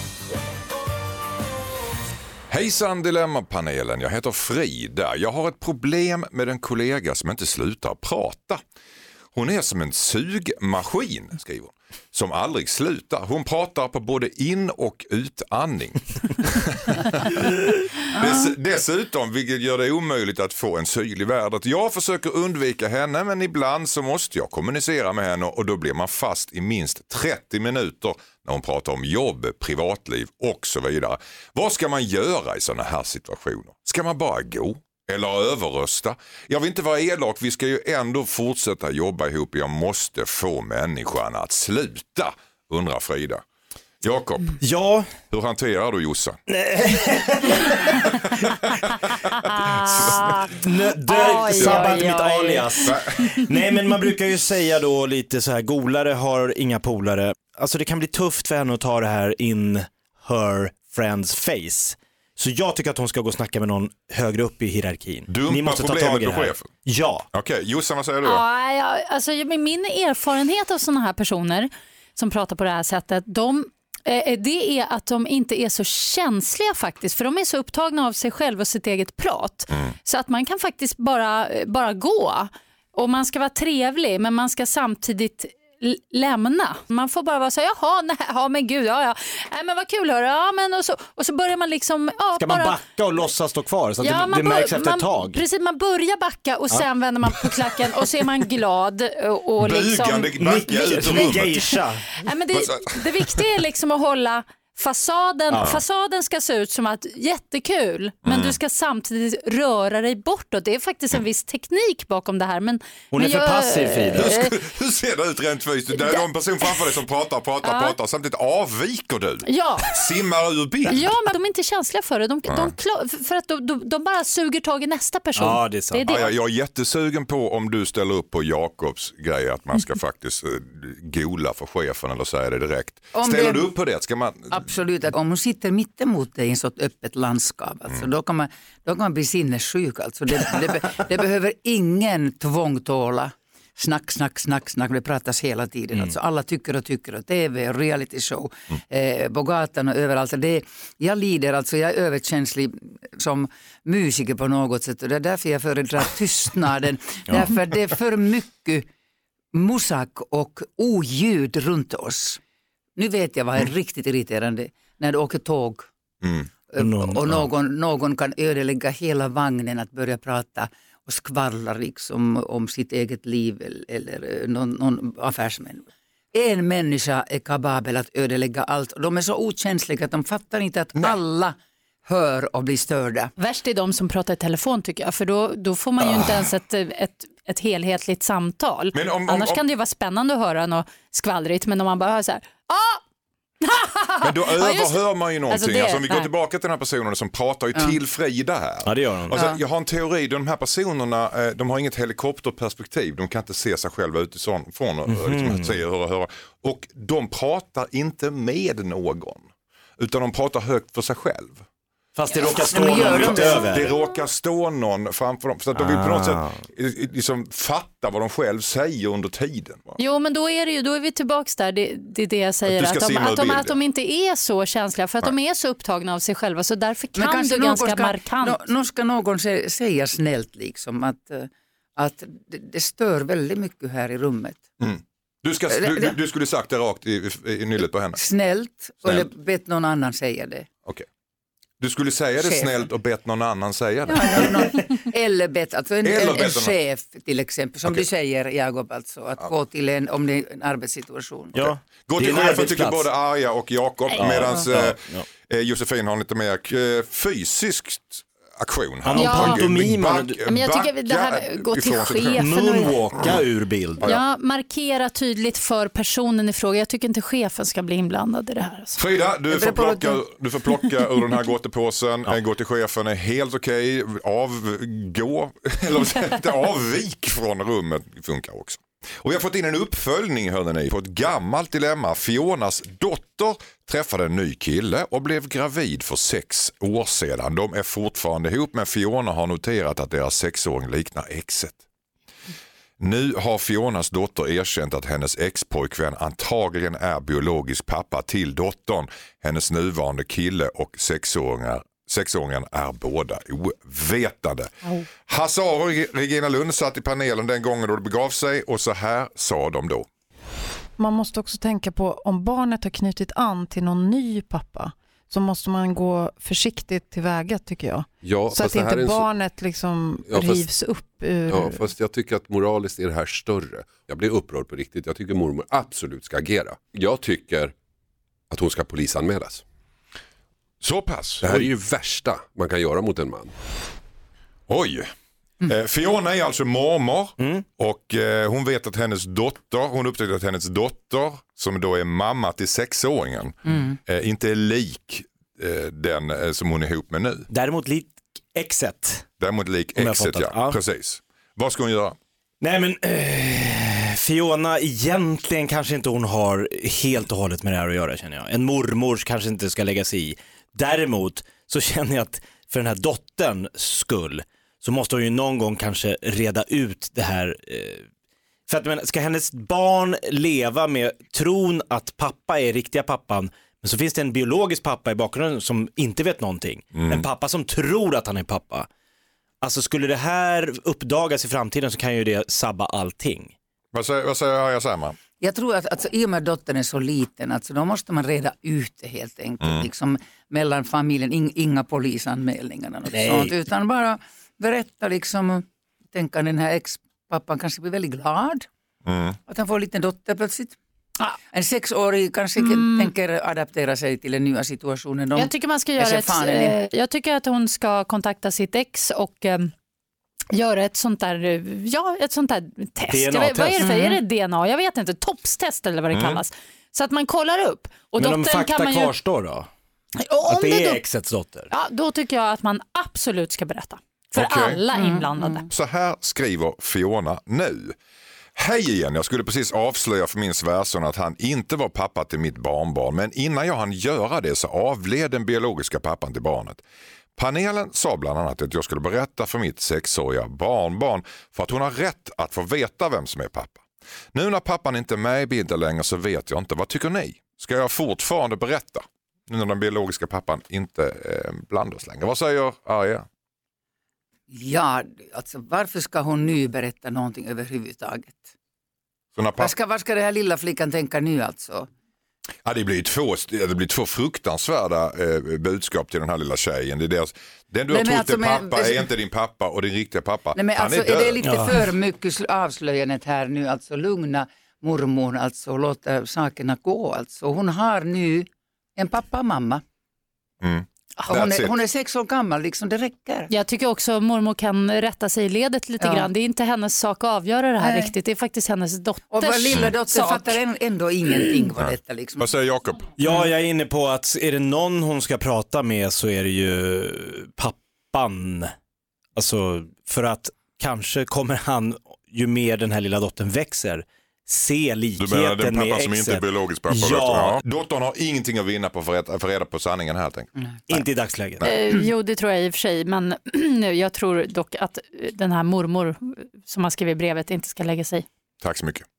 Hejsan Dilemmapanelen, jag heter Frida. Jag har ett problem med en kollega som inte slutar prata. Hon är som en sugmaskin, skriver hon, som aldrig slutar. Hon pratar på både in- och utandning. Dess, dessutom, vilket gör det omöjligt att få en syl i världen. Jag försöker undvika henne, men ibland så måste jag kommunicera med henne och då blir man fast i minst trettio minuter när hon pratar om jobb, privatliv och så vidare. Vad ska man göra i sådana här situationer? Ska man bara gå? Eller överrösta? Jag vill inte vara elak, vi ska ju ändå fortsätta jobba ihop. Jag måste få människan att sluta, undrar Frida. Jakob, ja. hur hanterar du Jossa? Sabbat mitt alias. Nej, men man brukar ju säga då lite så här, golare har inga polare. Alltså det kan bli tufft för henne att ta det här in her friend's face. Så jag tycker att hon ska gå och snacka med någon högre upp i hierarkin. Dumpa Ni måste ta tag i det här. Chefen. Ja. Okej, okay. Jossan, vad säger du då? Ja, ja, alltså min erfarenhet av sådana här personer som pratar på det här sättet, de, eh, det är att de inte är så känsliga faktiskt. För de är så upptagna av sig själv och sitt eget prat. Mm. Så att man kan faktiskt bara, bara gå. Och man ska vara trevlig, men man ska samtidigt lämna. Man får bara vara så, jaha, nej, ja men gud, ja, ja. Nej, men vad kul, hör ja, men och så, och så börjar man liksom... Ja, ska bara... man backa och låtsas stå kvar så att ja, det, det märks efter man, ett tag? Precis, man börjar backa och sen ja. vänder man på klacken och så är man glad och, och liksom... Bugande backa ut ur rummet. Nej, men det, det viktiga är liksom att hålla Fasaden, Ja. fasaden ska se ut som att jättekul, men Mm. du ska samtidigt röra dig bortåt. Det är faktiskt en viss teknik bakom det här. Men, Hon är men för jag- passiv, Frida. eh, Hur ser det ut rent fysiskt? Det är en person framför dig som pratar, pratar, Ja. pratar. Samtidigt avviker du. Ja. Simmar ur bild. Ja, men de är inte känsliga för det. De, de, klar, för att de, de, de bara suger tag i nästa person. Ja, det är sant. det. Ja, jag, jag är jättesugen på om du ställer upp på Jakobs grej att man ska faktiskt eh, gola för chefen eller säga det direkt. Om Ställer det- du upp på det? Ska man... Absolut, att om hon sitter mitt emot dig i ett sånt öppet landskap, alltså, Mm. då, kan man, då kan man bli sinnessjuk. Alltså. Det, det, be- det behöver ingen tvångtåla. Snack, snack, snack, snack. Det pratas hela tiden. Mm. Alltså, alla tycker och tycker. Och T V, reality show, eh, på gatan och överallt. Det, jag lider, alltså, jag är överkänslig som musiker på något sätt. Och det är därför jag föredrar tystnaden. Därför det är för mycket musak och oljud runt oss. Nu vet jag vad är riktigt irriterande. När du åker tåg Mm. och, Någon- och någon, någon kan ödelägga hela vagnen att börja prata och skvallra liksom om sitt eget liv eller, eller någon, någon affärsmän. En människa är kapabel att ödelägga allt och de är så okänsliga att de fattar inte att alla hör och blir störda. Värst är de som pratar i telefon tycker jag, för då, då får man ju inte ens ett, ett, ett helhetligt samtal. Men om- om- Annars om- kan det ju vara spännande att höra något skvallrigt, men om man bara hör så här, ah! Men då Ja, just det. överhör man ju någonting. Alltså Alltså det- om vi går nej. tillbaka till den här personen som pratar ju till Frida här. Ja, det gör hon. Alltså, Ja. Jag har en teori, de här personerna eh, de har inget helikopterperspektiv, de kan inte se sig själva utifrån från, och liksom, se, höra, höra. Och de pratar inte med någon, utan de pratar högt för sig själv. Fast det råkar stå men gör någon de det? utöver. Det råkar stå någon framför dem, så att de vill på något sätt eh, liksom, fatta vad de själv säger under tiden. Va? Jo, men då är det ju, då är vi tillbaks där, det, det är det jag säger, Att du att, ska de, simma ur att, de, bild, att de inte är så känsliga, för att de är så upptagna av sig själva, så därför kan kanske du någon ganska ska, markant. nå- nå ska någon sä- säga snällt liksom att, eh, att det, det stör väldigt mycket här i rummet. Du, ska, du, du, du skulle sagt det rakt i, i, i nyllet på henne. Snällt, Snällt. eller bett någon annan säga det. Okej. Du skulle säga det Chefen. snällt och bett någon annan säga det. Ja, någon, någon, eller bett, alltså en, Eller en, en bett någon- chef till exempel, som Okej. du säger Jakob, alltså, att gå till en, om det är en arbetssituation. Ja. Gå Det är till en chefen tycker arbetsplats. både Arja och Jakob, Ja. medan Ja. eh, Ja. eh, Josefin har en lite mer eh, fysiskt aktion. Han har Ja. pantomim, Back- han- Men jag tycker det här backa gå till ifrån sig själv. chefen och... Moonwalka ur bild. Ja, markera tydligt för personen i fråga. Jag tycker inte chefen ska bli inblandad i det här. Alltså. Frida, du Det får, beror på plocka, att du får plocka ur den här gottepåsen, ja. Gå till chefen är helt okej, avgå, eller vad säger jag, inte avvik från rummet funkar också. Och vi har fått in en uppföljning hörde ni, på ett gammalt dilemma. Fionas dotter träffade en ny kille och blev gravid för sex år sedan. De är fortfarande ihop, men Fiona har noterat att deras sexåring liknar exet. Nu har Fionas dotter erkänt att hennes ex-pojkvän antagligen är biologisk pappa till dottern. Hennes nuvarande kille och sexåringar, sexåringen är båda ovetande. Oh. Hasse Aro och Regina Lund satt i panelen den gången då det begav sig och så här sa de då. Man måste också tänka på om barnet har knutit an till någon ny pappa, så måste man gå försiktigt tillväga tycker jag. Ja, så fast att det här inte är en så- barnet liksom Ja, fast- rivs upp ur... Ja, fast jag tycker att moraliskt är det här större. Jag blir upprörd på riktigt. Jag tycker mormor absolut ska agera. Jag tycker att hon ska polisanmälas. Så pass. Det här är ju värsta man kan göra mot en man. Oj. Eh, Fiona är alltså mormor och eh, hon vet att hennes dotter, hon upptäckte att hennes dotter som då är mamma till sexåringen eh, inte är lik eh, den eh, som hon är ihop med nu. Däremot lik exet. Däremot lik Om jag exet, fattat. ja. Ja. Precis. Vad ska hon göra? Nej men eh, Fiona, egentligen kanske inte hon har helt och hållet med det här att göra känner jag. En mormor kanske inte ska lägga sig i. Däremot så känner jag att för den här dotterns skull så måste hon ju någon gång kanske reda ut det här. Eh, för att men, ska hennes barn leva med tron att pappa är riktiga pappan, men så finns det en biologisk pappa i bakgrunden som inte vet någonting. En pappa som tror att han är pappa. Alltså skulle det här uppdagas i framtiden så kan ju det sabba allting. Vad säger, vad säger Arja Saijonmaa? Jag tror att alltså, i och med att dottern är så liten, alltså, då måste man reda ut det helt enkelt. Liksom, mellan familjen, in, inga polisanmälningar och något Nej. sånt, utan bara berätta liksom, tänka den här ex-pappan kanske blir väldigt glad att han får en liten dotter plötsligt. En sexårig kanske mm. tänker adaptera sig till den nya situationen. De jag tycker man ska göra ett, jag tycker att hon ska kontakta sitt ex och um, göra ett sånt där, ja, ett sånt där test. D N A-test. Jag vet, vad är det för? Mm. Är det D N A? Jag vet inte. Toppstest eller vad det mm. kallas. Så att man kollar upp. Och men om fakta kan man ju... kvarstår då? Om att det, det är då... exets dotter? Ja, då tycker jag att man absolut ska berätta. För okay. alla inblandade. Mm. Så här skriver Fiona nu. Hej igen, jag skulle precis avslöja för min svärson att han inte var pappa till mitt barnbarn. Men innan jag hann göra det så avled den biologiska pappan till barnet. Panelen sa bland annat att jag skulle berätta för mitt sexåriga barnbarn för att hon har rätt att få veta vem som är pappa. Nu när pappan inte är med i bilden längre så vet jag inte. Vad tycker ni? Ska jag fortfarande berätta? Nu när den biologiska pappan inte eh, blandas längre. Vad säger Arja? Ja, alltså varför ska hon nu berätta någonting överhuvudtaget? Så när vad, ska, vad ska den här lilla flickan tänka nu alltså? Ja, det blir två, det blir två fruktansvärda eh, budskap till den här lilla tjejen. Det är deras, den du nej, har trott alltså, är pappa men, är inte din pappa och din riktiga pappa. Nej, men han alltså, är död. är det lite ja. för mycket avslöjandet här nu? Alltså lugna mormor, alltså låta sakerna gå. Alltså. Hon har nu en pappa och mamma. Mm. Hon är, hon är sex år gammal, liksom, det räcker. Jag tycker också att mormor kan rätta sig i ledet lite ja. grann. Det är inte hennes sak att avgöra det här Nej. riktigt. Det är faktiskt hennes dotters och vår lilla dotter sak. fattar ändå ingenting på detta. Liksom. Vad säger Jakob? Ja, jag är inne på att är det någon hon ska prata med så är det ju pappan. Alltså för att kanske kommer han, ju mer den här lilla dottern växer, se likheten med exet. Du menar den pappa som inte är biologisk pappa? Ja. ja. Dottern har ingenting att vinna på att få reda på sanningen här. Tänk. Mm. Inte i dagsläget. Eh, jo, det tror jag i och för sig. Men jag tror dock att den här mormor som har skrivit brevet inte ska lägga sig. Tack så mycket.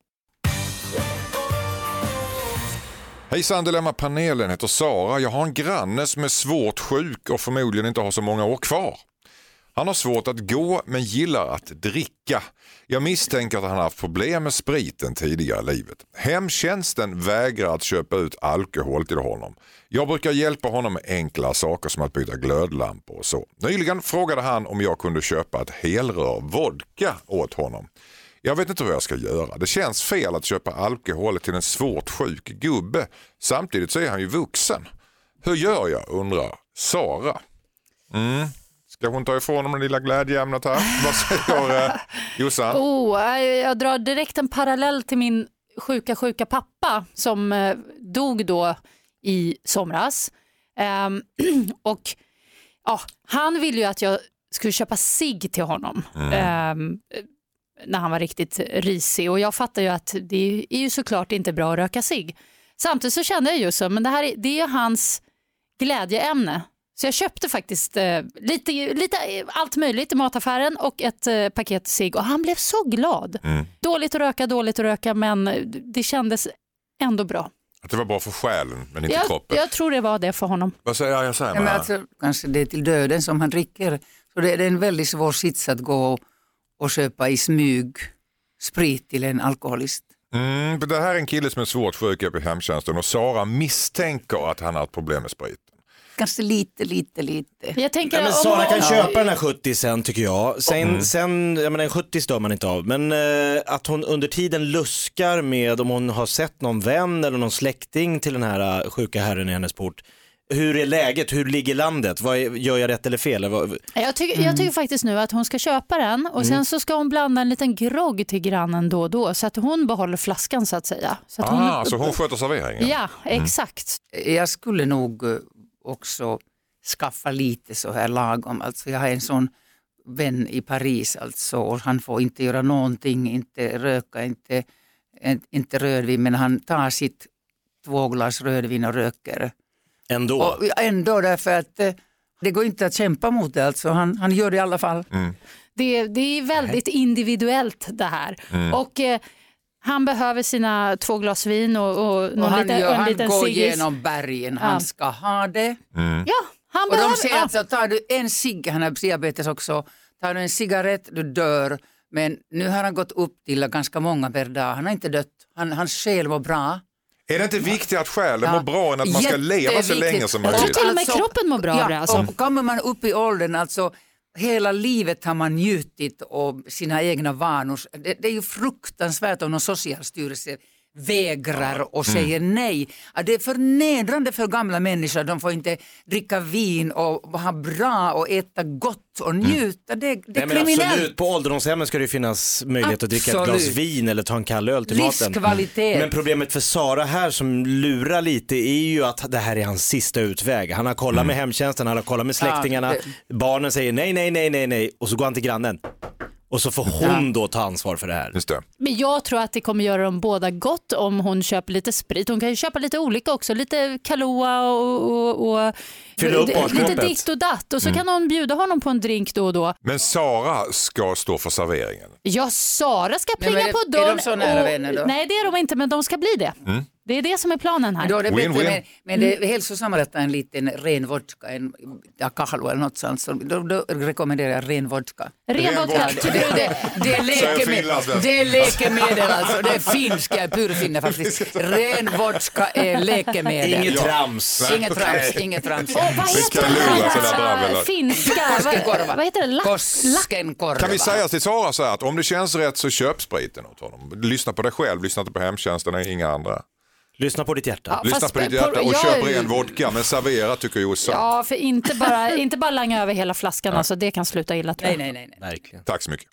Hejsan, Dilemma-panelen heter Sara. Jag har en granne som är svårt sjuk och förmodligen inte har så många år kvar. Han har svårt att gå men gillar att dricka. Jag misstänker att han har haft problem med spriten tidigare i livet. Hemtjänsten vägrar att köpa ut alkohol till honom. Jag brukar hjälpa honom med enkla saker som att byta glödlampor och så. Nyligen frågade han om jag kunde köpa ett helrör vodka åt honom. Jag vet inte hur jag ska göra. Det känns fel att köpa alkohol till en svårt sjuk gubbe. Samtidigt så är han ju vuxen. Hur gör jag, undrar Sara. Mm. Ska hon ta ifrån dem det lilla glädjeämnet här? Vad säger uh, Jossan? Oh, jag drar direkt en parallell till min sjuka, sjuka pappa som uh, dog då i somras. Um, och ja, han ville ju att jag skulle köpa cigg till honom mm. um, när han var riktigt risig. Och jag fattar ju att det är ju såklart inte bra att röka cigg. Samtidigt så kände jag ju så, men det här är, det är ju hans glädjeämne. Så jag köpte faktiskt eh, lite, lite allt möjligt i mataffären och ett eh, paket cigg och han blev så glad. Mm. Dåligt att röka, dåligt att röka, men det kändes ändå bra. Att det var bra för själen men inte jag, kroppen. Jag tror det var det för honom. Vad säger jag? jag säger ja, men alltså, kanske det är till döden som han dricker. Så det är en väldigt svår sits att gå och köpa i smyg sprit till en alkoholist. Mm, det här är en kille som är svårt sjuk upp i hemtjänsten och Sara misstänker att han har ett problem med sprit. Kanske lite, lite, lite. Jag tänker, ja, men Sara kan köpa den här sjuttio sen tycker jag. Sen, mm. sen jag menar, en sjuttio stör man inte av. Men eh, att hon under tiden luskar med om hon har sett någon vän eller någon släkting till den här sjuka herren i hennes port. Hur är läget? Hur ligger landet? Vad är, gör jag rätt eller fel? Jag tycker, jag tycker faktiskt nu att hon ska köpa den och sen mm. så ska hon blanda en liten grogg till grannen då och då så att hon behåller flaskan så att säga. Så att hon, ah, så hon sköter serveringen? Ja, exakt. Mm. Jag skulle nog också skaffa lite så här lagom. Alltså jag har en sån vän i Paris alltså, och han får inte göra någonting, inte röka, inte, inte rödvin, men han tar sitt två glas rödvin och röker. Ändå? Och ändå därför att det går inte att kämpa mot det, alltså han, han gör det i alla fall. Mm. Det, det är väldigt individuellt det här. Mm. Och eh, han behöver sina två glas vin och, och, och han, lite, gör, en han liten går ciggis. genom bergen, han ja. ska ha det. Mm. Ja, han och behöver, de säger ja. alltså, tar du en cigg, han har diabetes också, tar du en cigarett, du dör. Men nu har han gått upp till ganska många per dag, han har inte dött, han, hans själ var bra. Är det inte viktigt att själen ja. mår bra än att man ska leva så länge som möjligt? Jag tror till och med alltså, kroppen mår bra. Ja, alltså. och kommer man upp i åldern, alltså hela livet har man njutit av sina egna vanor. Det, det är ju fruktansvärt om någon socialstyrelse vägrar och säger nej. Att det är förnedrande för gamla människor. De får inte dricka vin och ha bra och äta gott och njuta. Det, det är Nej, men kriminellt. absolut, på ålderdomshemmen ska det finnas möjlighet Absolut. att dricka ett glas vin eller ta en kall öl till maten. Livskvalitet. Men problemet för Sara här som lurar lite är ju att det här är hans sista utväg. Han har kollat med hemtjänsten, han har kollat med släktingarna. Ja, det... Barnen säger nej, nej, nej, nej, nej. Och så går han till grannen. Och så får hon ja. då ta ansvar för det här. Just det. Men jag tror att det kommer göra dem båda gott om hon köper lite sprit. Hon kan ju köpa lite olika också. Lite Kahlua och, och, och lite ditt och datt. Och så mm. kan hon bjuda honom på en drink då och då. Men Sara ska stå för serveringen. Ja, Sara ska plinga nej, på är dörren. Är de så nära vänner då? Nej, det är de inte, men de ska bli det. Mm. Det är det som är planen här. Då är det win, bättre, win. Men, men det är hälsosammare att ta en liten ren vodka, en ja, Kahlua eller något sånt. Så då, då rekommenderar jag ren vodka. Ren vodka. Det, det, det, det, är läkemedel, det är läkemedel alltså. Det är finska, jag purfinna faktiskt. Ren vodka är läkemedel. Inget trams. Inget trams, inget trams. Oh, vad heter det här? Finska. Koskenkorva. Vad heter det? Lack, Koskenkorva. Kan vi säga till Sara så här att om det känns rätt så köp spriten åt honom. Lyssna på dig själv, lyssna inte på hemtjänsten och inga andra. Lyssna på ditt hjärta. Ja, Lyssna på ditt hjärta och köp ren vodka, men servera tycker Jossan. Ja, för inte bara, inte bara langa över hela flaskan, alltså, det kan sluta illa tror jag. Nej, nej, nej. Verkligen. Tack så mycket.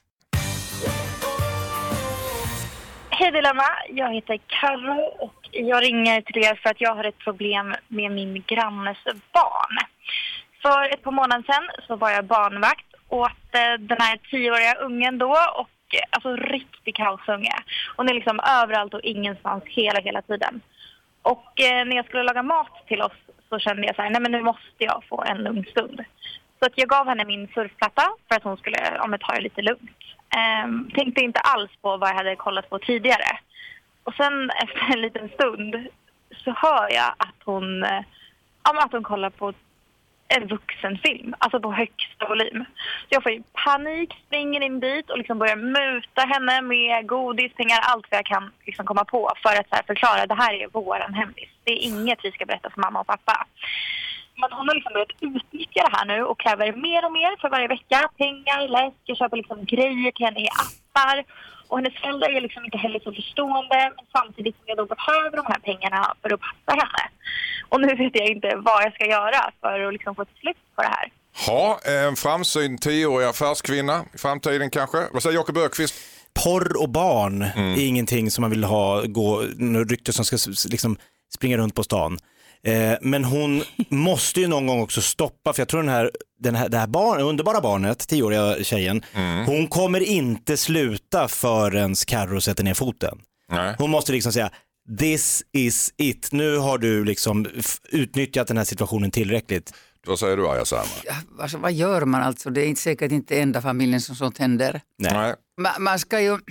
Hej Dilemma, jag heter Karo och jag ringer till er för att jag har ett problem med min grannes barn. För ett par månader sedan så var jag barnvakt åt den här tioåriga ungen då och alltså riktig kaosunge. Hon är liksom överallt och ingenstans hela, hela tiden. Och eh, när jag skulle laga mat till oss så kände jag så här, nej men nu måste jag få en lugn stund. Så att jag gav henne min surfplatta för att hon skulle ja, ta det lite lugnt. Ehm, tänkte inte alls på vad jag hade kollat på tidigare. Och sen efter en liten stund så hör jag att hon, eh, ja, att hon kollar på en vuxenfilm, alltså på högsta volym. Så jag får ju panik, springer in dit och liksom börjar muta henne med godis, pengar, allt vad jag kan liksom komma på för att så här förklara det här är våran hemlis. Det är inget vi ska berätta för mamma och pappa. Men hon har liksom börjat utnyttja det här nu och kräver mer och mer för varje vecka. Pengar, läsk, jag köper liksom grejer till henne i appar. Och hennes föräldrar är liksom inte heller så förstående, men samtidigt som jag då behöver de här pengarna för att passa henne. Och nu vet jag inte vad jag ska göra för att liksom få ett slut på det här. Ha, en framsynt tioårig affärskvinna i framtiden kanske. Vad säger Jakob Öqvist? Porr och barn mm. är ingenting som man vill ha, gå, rykte som ska liksom springa runt på stan. Eh, men hon måste ju någon gång också stoppa, för jag tror den här, den här, det här barn, underbara barnet, tioåriga tjejen, mm. hon kommer inte sluta förrän Karo sätter ner foten. Nej. Hon måste liksom säga, this is it. Nu har du liksom utnyttjat den här situationen tillräckligt. Vad säger du, Arja Särma? Ja, alltså, vad gör man alltså? Det är inte säkert inte enda familjen som sånt händer. Nej. Man, man ska ju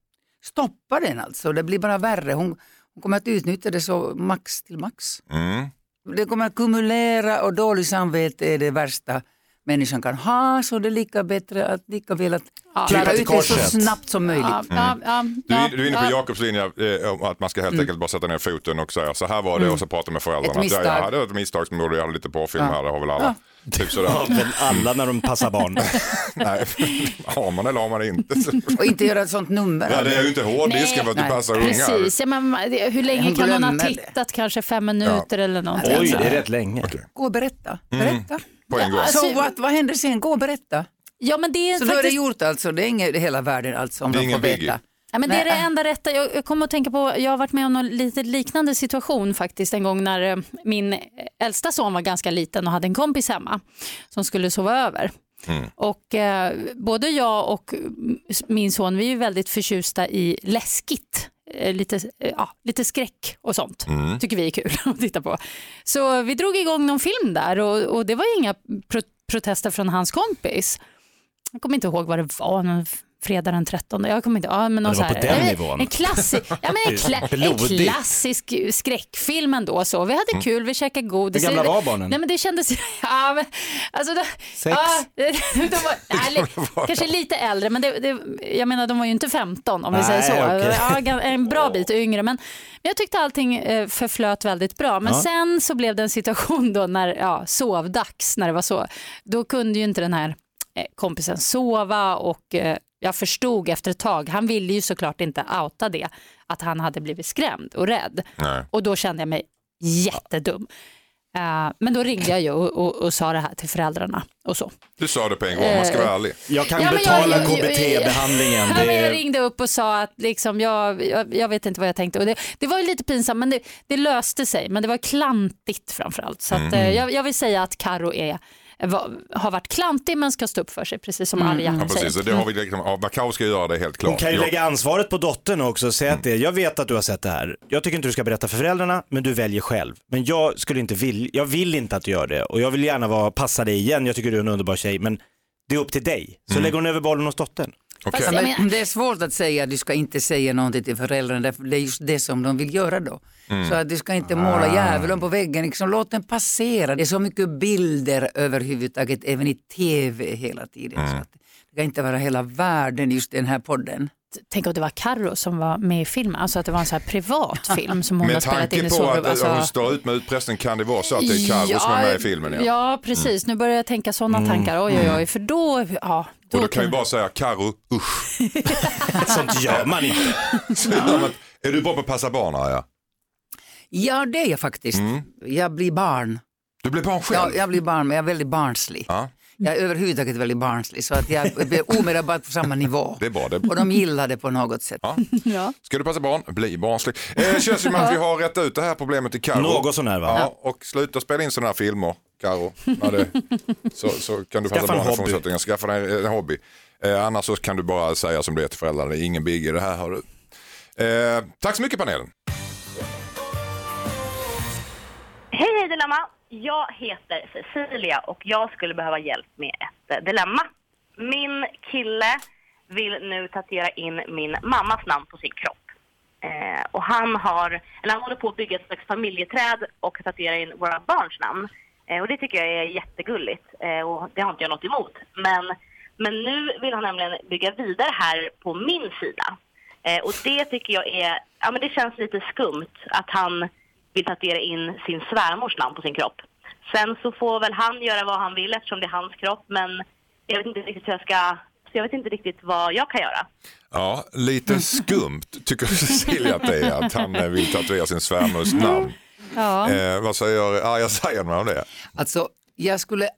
stoppa den alltså. Det blir bara värre. Hon, hon kommer att utnyttja det så max till max. Mm. Det kommer att kumulera och dålig samvete är det värsta människan kan ha, så det är lika bättre att lika väl att ja. klara ut det så snabbt som möjligt. Ja, ja, ja, ja, du, du är inne på ja. Jakobs linje eh, att man ska helt mm. enkelt bara sätta ner foten och säga så här var det mm. och så prata med föräldrarna. Ett misstag. Att, ja, jag hade ett misstag som gjorde, jag hade lite porrfilm ja. här, det har väl alla. Ja. Typ sådär. Ja, men alla när de passar barn. Nej, har man eller har man inte. Och inte göra ett sånt nummer. Ja, det är ju inte hårddisken för att du passar ungar. Precis, ja, men hur länge kan hon ha tittat? Kanske fem minuter ja. eller någonting. Oj, det är rätt länge. Okay. Gå och berätta, berätta. Mm. På en gång. Så so what, vad händer sen? Gå och berätta. Ja, men det är så faktiskt... då är det gjort alltså, det är inget i hela världen alltså om det är de får veta. Ja, men det är det enda rätta. Jag, jag kommer att tänka på, jag har varit med om någon lite liknande situation faktiskt en gång när eh, min äldsta son var ganska liten och hade en kompis hemma som skulle sova över. Mm. Och eh, både jag och min son, vi är ju väldigt förtjusta i läskigt. Eh, lite, eh, ja, lite skräck och sånt. Mm. Tycker vi är kul att titta på. Så vi drog igång någon film där och, och det var inga pro- protester från hans kompis. Jag kommer inte ihåg vad det var, någon fredag den trettonde. Jag kommer inte, ja, men någon så här, på den nivån. En, klassi- ja, men en, kla- en klassisk skräckfilm ändå så. Vi hade kul, vi käkade godis. Hur gamla var barnen? Nej, men det kändes ja, men, alltså då, Sex? Ja, de var, nej, kanske lite äldre, men det, det, jag menar de var ju inte femton om vi nej, säger så. Okay. Ja, en bra bit yngre, men, men jag tyckte allting eh, förflöt väldigt bra. Men ja. sen så blev det en situation då när ja, sovdags när det var så. Då kunde ju inte den här kompisen sova och eh, jag förstod efter ett tag, han ville ju såklart inte outa det, att han hade blivit skrämd och rädd. Nej. Och då kände jag mig jättedum. Uh, men då ringde jag ju och, och, och sa det här till föräldrarna och så. Du sa det på en gång, man ska vara ärlig. Jag kan Ja, men betala jag- jag- K B T-behandlingen. Ja, men Det jag är... ringde upp och sa att liksom, jag, jag, jag vet inte vad jag tänkte. Och det, det var ju lite pinsamt, men det, det löste sig. Men det var klantigt framförallt. Så att, Mm. eh, jag, jag vill säga att Karo är, var, har varit klantig men ska stå upp för sig, precis som Arja Ja, precis. säger. Och det har vi liksom, ja, Macau ska göra det helt klart. Hon kan ju Jag- lägga ansvaret på dottern också och säga att det, jag vet att du har sett det här. Jag tycker inte du ska berätta för föräldrarna, men du väljer själv. Men jag skulle inte vill, jag vill inte att du gör det. Och jag vill gärna vara, passa dig igen, jag tycker du är en underbar tjej. Men det är upp till dig. Så Mm. lägger hon över bollen hos dottern. Okej. Ja, men det är svårt att säga att du ska inte säga någonting till föräldrarna, därför det är just det som de vill göra då. Mm. Så att du ska inte måla djävulen på väggen, liksom, låt den passera. Det är så mycket bilder överhuvudtaget, även i tv hela tiden. Mm. Så att det kan inte vara hela världen just den här podden. Tänk om det var Karo som var med i filmen, alltså att det var en så här privat film som hon har Med spelat in tanke i på sovrummet. att Alltså... hon står ut med utpressning, kan det vara så att det är Karo som är med i filmen? Ja. Ja, precis. Nu börjar jag tänka sådana tankar. Oj, oj, oj. För då, ja. Då Och då kan ju bara säga Karo, usch. Sånt gör man inte. Ja. Men, är du bra på att passa barn, Arja? Ja, det är jag faktiskt. Mm. Jag blir barn. Du blir barn själv? Ja, jag blir barn, men jag är väldigt barnslig. Ja. Jag är överhuvudtaget väldigt barnslig, så att jag blir omedelbart på samma nivå. Det är bra. Det är bra. Och de gillar det på något sätt. Ja. Ja. Ska du passa barn, bli barnslig. Eh, känns som att vi har rätt ut det här problemet i Karo. Något sån här, va? Ja, och sluta spela in sådana här filmer, Karo. Ja, det, så, så kan du passa Skaffa en barn i hobby. fortsättningen. Skaffa dig en hobby. Eh, annars så kan du bara säga som det är till föräldrarna. Det är ingen biggie, det här har du. Eh, tack så mycket panelen. Hej, hej Dilemma! Jag heter Cecilia och jag skulle behöva hjälp med ett eh, dilemma. Min kille vill nu tatuera in min mammas namn på sin kropp. Eh, och han har, eller han håller på att bygga ett slags familjeträd och tatuera in våra barns namn. Eh, och det tycker jag är jättegulligt eh, och det har inte jag något emot. Men, men nu vill han nämligen bygga vidare här på min sida. Eh, och det tycker jag är, ja men det känns lite skumt att han vill tatuera in sin svärmors namn på sin kropp. Sen så får väl han göra vad han vill eftersom det är hans kropp, men jag vet inte riktigt hur jag ska, så jag vet inte riktigt vad jag kan göra. Ja, lite skumt tycker Cecilia att det är att han eh, vill tatuera sin svärmors namn. Ja. Eh, vad säger Arja Saijonmaa om det? Alltså, jag skulle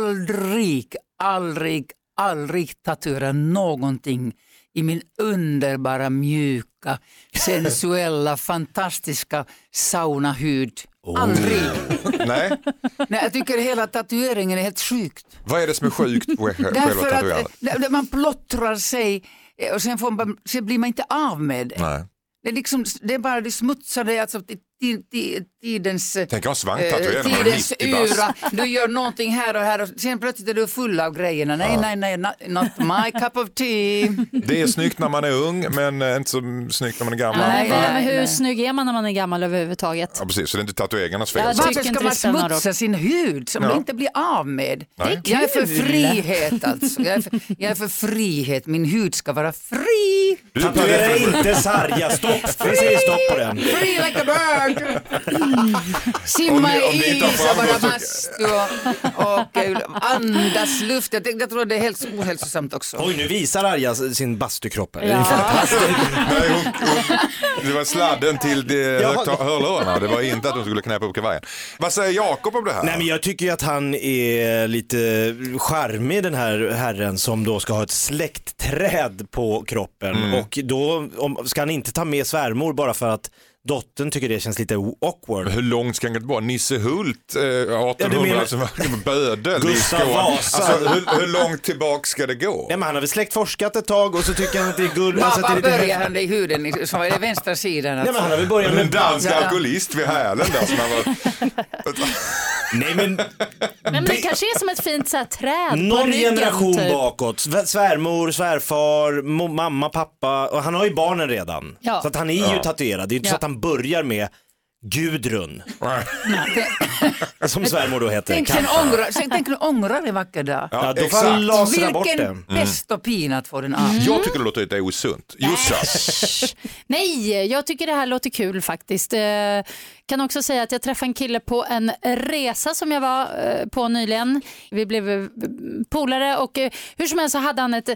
aldrig, aldrig, aldrig tatuera någonting i min underbara, mjuka, sensuella, fantastiska saunahud. Oh. Aldrig. Nej, Nej, jag tycker hela tatueringen är helt sjukt. vad är det som är sjukt med själva Därför tatueringen? att eh, man plottrar sig eh, och sen, får man, sen blir man inte av med det. Nej. Det är, liksom, det är bara det smutsade, alltså tid, tid, tidens, Tänk att ha svank eh, tatuerad när man är tidens nittio bast. yra. Du gör någonting här och här och sen plötsligt är du full av grejerna. Nej, Ja. nej, nej, not, not my cup of tea. Det är snyggt när man är ung, men eh, inte så snyggt när man är gammal. Nej, Nej, men nej, hur nej. snygg är man när man är gammal överhuvudtaget? Ja, precis, så det är inte tatueringarnas fel. Ja, så. tycker Varför ska inte man det spelar någon smutsa sin hud som Ja. man inte blir av med? Nej. Jag är för kul. frihet alltså. Jag är för, jag är för frihet. Min hud ska vara fri. Du, Tatuera inte sarga, stopp! Vi säger stopp på den. Free like a bird. Om Simma ni- om ni i inte har is och vara framgått så- bastu och, och eh, andas luft. Jag, tänkte- jag tror det är helt ohälsosamt också. Oj, nu visar Arja sin bastukropp. här. Ja. Nej, hon, hon, det var sladden till de högta- hörlurarna. Det var inte att hon skulle knäppa upp kavajen. Vad säger Jakob om det här? Nej, men jag tycker ju att han är lite charmig, den här herren som då ska ha ett släktträd på kroppen. Mm. Och då om, ska han inte ta med svärmor bara för att dottern tycker det känns lite awkward. Hur långt ska det vara? Nisse Hult, eh, artonhundra, menar- som var bödel i Gustav Skåne. Vasa. Alltså, hur, hur långt tillbaka ska det gå? Nej, men han har väl släktforskat ett tag och så tycker han att det är guld. Var, Alltså, att det är var lite- börjar han det i huden? Så är det vänstra sidan? Nej, men Alltså. han har väl börjat En med dansk Ja. alkoholist vid hälen där som han var... Nej, men Men det kanske är som ett fint så här, träd på någon ryggen. generation typ. bakåt. Sv- Svärmor, svärfar, mo- mamma, pappa. Och han har ju barnen redan. Ja. Så att han är ju Ja. tatuerad. Det är inte Ja. så att han börjar med Gudrun. Som svärmor då heter. Tänk sen Kappa. ångra, sen tänk nu ångrar en vacker dag. Ja, då får exakt. han lasra bort det. Vilken pest och pina att få den av. Jag tycker det låter lite osunt. Jossa. Nej, jag tycker det här låter kul faktiskt. Eh, kan också säga att jag träffade en kille på en resa som jag var eh, på nyligen. Vi blev eh, polare och eh, hur som helst så hade han ett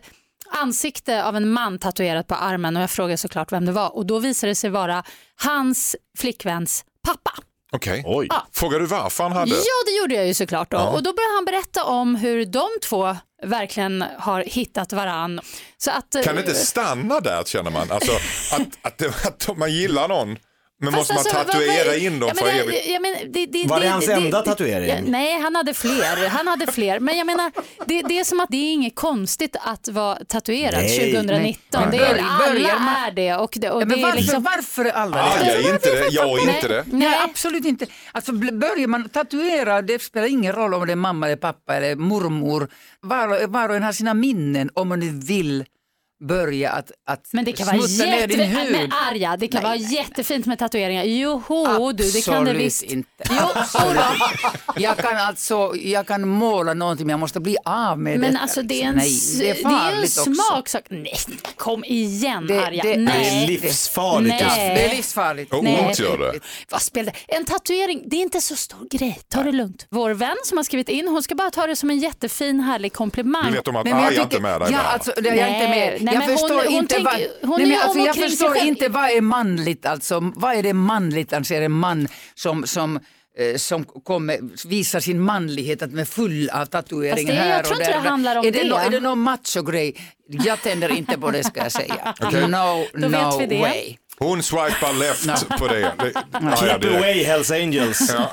ansikte av en man tatuerat på armen och jag frågade såklart vem det var och då visade det sig vara hans flickväns pappa. Okej, okay. ja. Frågade du varför han hade? Ja, det gjorde jag ju såklart då. Ja. Och då började han berätta om hur de två verkligen har hittat varann. Så att, kan det inte stanna där känner man? Alltså att, att, att, att man gillar någon. Men måste alltså, man tatuera vad, vad, in dem ja, för jag, evigt? jag men, det, det, Var det, det hans det, enda det, tatuering? Ja, nej, han hade fler. Han hade fler. Men jag menar, det, det är som att det är inget konstigt att vara tatuerad nej, tjugonitton. Nej. Det är, alla är det. Och det, och ja, men det varför, är liksom... varför är alla det? Ah, jag är inte det. Jag är inte det. Nej, nej, absolut inte. Alltså börjar man tatuera, det spelar ingen roll om det är mamma eller pappa eller mormor. Var, var och en har sina minnen om man nu vill börja att, att men det kan vara jättefint, men Arja, det kan nej, vara nej, jättefint med tatueringar. Joho, du, det kan det visst. Inte. Absolut. jag kan alltså, jag kan måla någonting men jag måste bli av med men det. alltså det är en, nej, det är farligt det är en smaksak. Nej, kom igen det, Arja. Det, nej. det är livsfarligt. Nej. Det är livsfarligt. Och ont gör det. Vad spelar det? En tatuering, det är inte så stor grej. Ta det lugnt. Vår vän som har skrivit in, hon ska bara ta det som en jättefin härlig komplimang. Du vet om att Arja tycker, inte är med dig. Ja, alltså, jag är inte med. Nej, jag förstår hon, inte hon vad, tänker, hon nej, men alltså, jag förstår själv. inte vad är manligt alltså. Vad är det manligt anser en man som, som, eh, som kommer, visar sin manlighet att med full av tatueringar här jag tror och inte där. Det handlar om är det. det. No, är det någon macho-grej? Jag tänder inte på det ska jag säga. Okay. No, Då no vet vi det. way. Hon swipar left no. på det. det Keep away Hells Angels. Ja.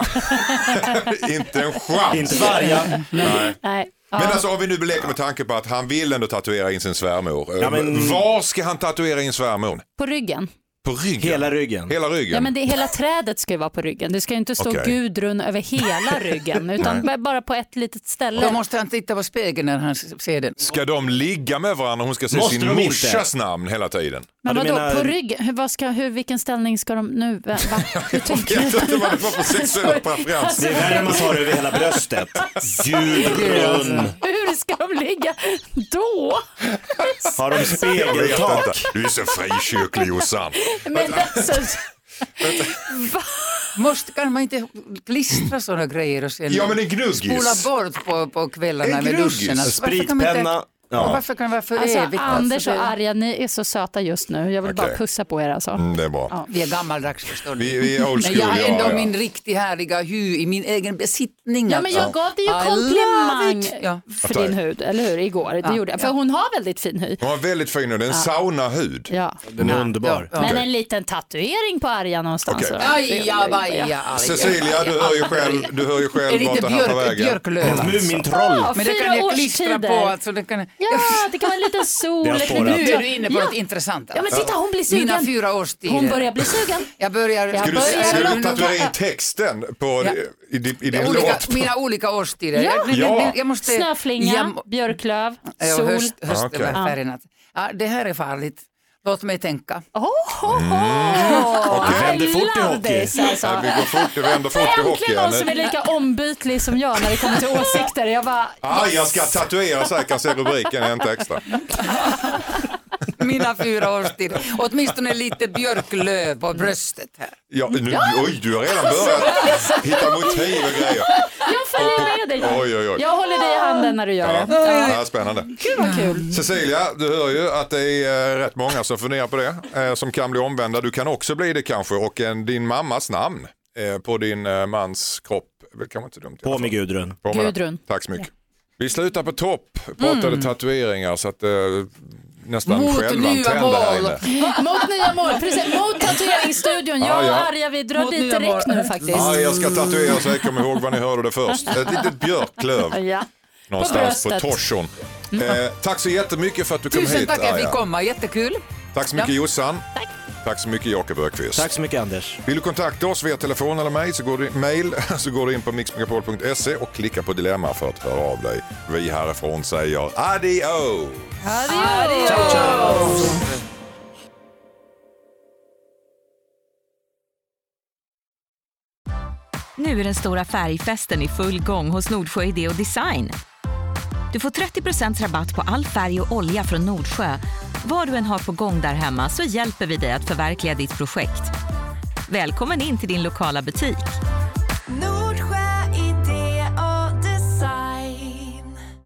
Inte en chans. Inte varja. Nej. Nej. Men alltså om vi nu leker med tanke på att han vill ändå tatuera in sin svärmor. Ja, men... Var ska han tatuera in svärmor? På ryggen. På ryggen? Hela ryggen. Hela ryggen? Ja, men det, hela trädet ska ju vara på ryggen. Det ska ju inte stå okay. Gudrun över hela ryggen utan bara på ett litet ställe. Då måste han titta på spegeln när han ser den. Ska de ligga med varandra och hon ska se måste sin morsas namn hela tiden? Men ja, vadå, menar... på ryggen? Hur, vad ska, hur, vilken ställning ska de nu? Va? Jag vet inte vad det var för sexuell preferens. Det är värre man tar över hela bröstet. Gudrun. Hur ska de ligga då? Har de spegeltak? Du är så frikyrklig Jossan. Men alltså... Måste, kan man inte klistra sådana grejer och sen ja, men en gnuggis. spola bort på, på kvällarna med duschen? Alltså, spritpenna. Ja. Varför kan det vara för alltså, evigt? Anders alltså, och Arja, ni är så söta just nu. Jag vill okay. bara pussa på er alltså. Mm, det är bra. Ja, vi är gammaldags förstår du. Vi, vi är old school. Men jag har ändå ja, ja. min riktigt härliga hy i min egen besittning. Ja, men jag alltså. gav dig ju komplimang ja. för din hud, eller hur? Igår. Det ja. gjorde jag. För hon har väldigt fin hy. Hon har väldigt fin hud. En ja. saunahud. Ja. Den är ja. underbar. Ja. Men en liten tatuering på Arja någonstans. Okay. Aj, ja, aj, ja, aj, Cecilia, du hör ju själv, du hör ju själv vart det här på vägen. Björklöv. Mumintroll. Men det kan jag klistra på. Alltså, det kan... Ja, det kan vara en liten sol. Nu är du inne på ja. något intressant. Ja, men titta, hon blir sugen. Mina fyra årstider. Hon börjar bli sugen. Jag börjar... Ska du, ska du tatuera in texten på, ja. i, i, i din olika, låt? Mina olika årstider. Ja. Jag, ja. jag måste, Snöflinga, jag, björklöv, sol. Höst, höst, ah, okay. ja. ja, det här är farligt. Låt mig tänka. Oh, oh, oh. Mm. Okay. Vi vänder fort i hockey. Alltså. Ja, vi går fort, vi vänder fort i hockey. Äntligen någon som är lika ombytlig som jag när det kommer till åsikter. Jag bara... Ah, jag ska tatuera så jag kan se rubriken en inte extra. Mina fyra årstider. Åtminstone lite björklöv på bröstet här. Ja, nu, ja. Oj, du har redan börjat hitta motiv och grejer. Jag följer med dig. Oj, oj, oj. Jag håller dig i handen när du gör ja. det. Ja, ja, spännande. Gud vad kul. Cecilia, du hör ju att det är rätt många som funderar på det. Eh, som kan bli omvända. Du kan också bli det kanske. Och en, din mammas namn eh, på din eh, mans kropp. Det kan man inte dumt. På med Gudrun. På med. Gudrun. Tack så mycket. Vi slutar på topp. Pratade mm. tatueringar så att... Eh, nästan mot själva nya mål. Här inne. Mot nya mål, precis. Mot tatueringsstudion. Jag och Arja, vi drar mot dit direkt mål. Nu faktiskt. Ja, jag ska tatuera så jag kommer ihåg vad ni hörde det först. Ett litet björklöv. Ja. Någonstans på, på torson. Mm. Eh, tack så jättemycket för att du kom Tusen hit. Tusen tack att vi kom, jättekul. Tack så mycket ja. Jossan. Tack. Tack så mycket Jakob Öqvist. Tack så mycket Anders. Vill du kontakta oss via telefon eller mig så går du, mail, så går du in på mixmegapol punkt se och klicka på dilemma för att höra av dig. Vi härifrån säger adio! Adio! Ciao, ciao! Nu är den stora färgfesten i full gång hos Nordsjö Idé och Design. Du får trettio procent rabatt på all färg och olja från Nordsjö. Vad du än har på gång där hemma så hjälper vi dig att förverkliga ditt projekt. Välkommen in till din lokala butik.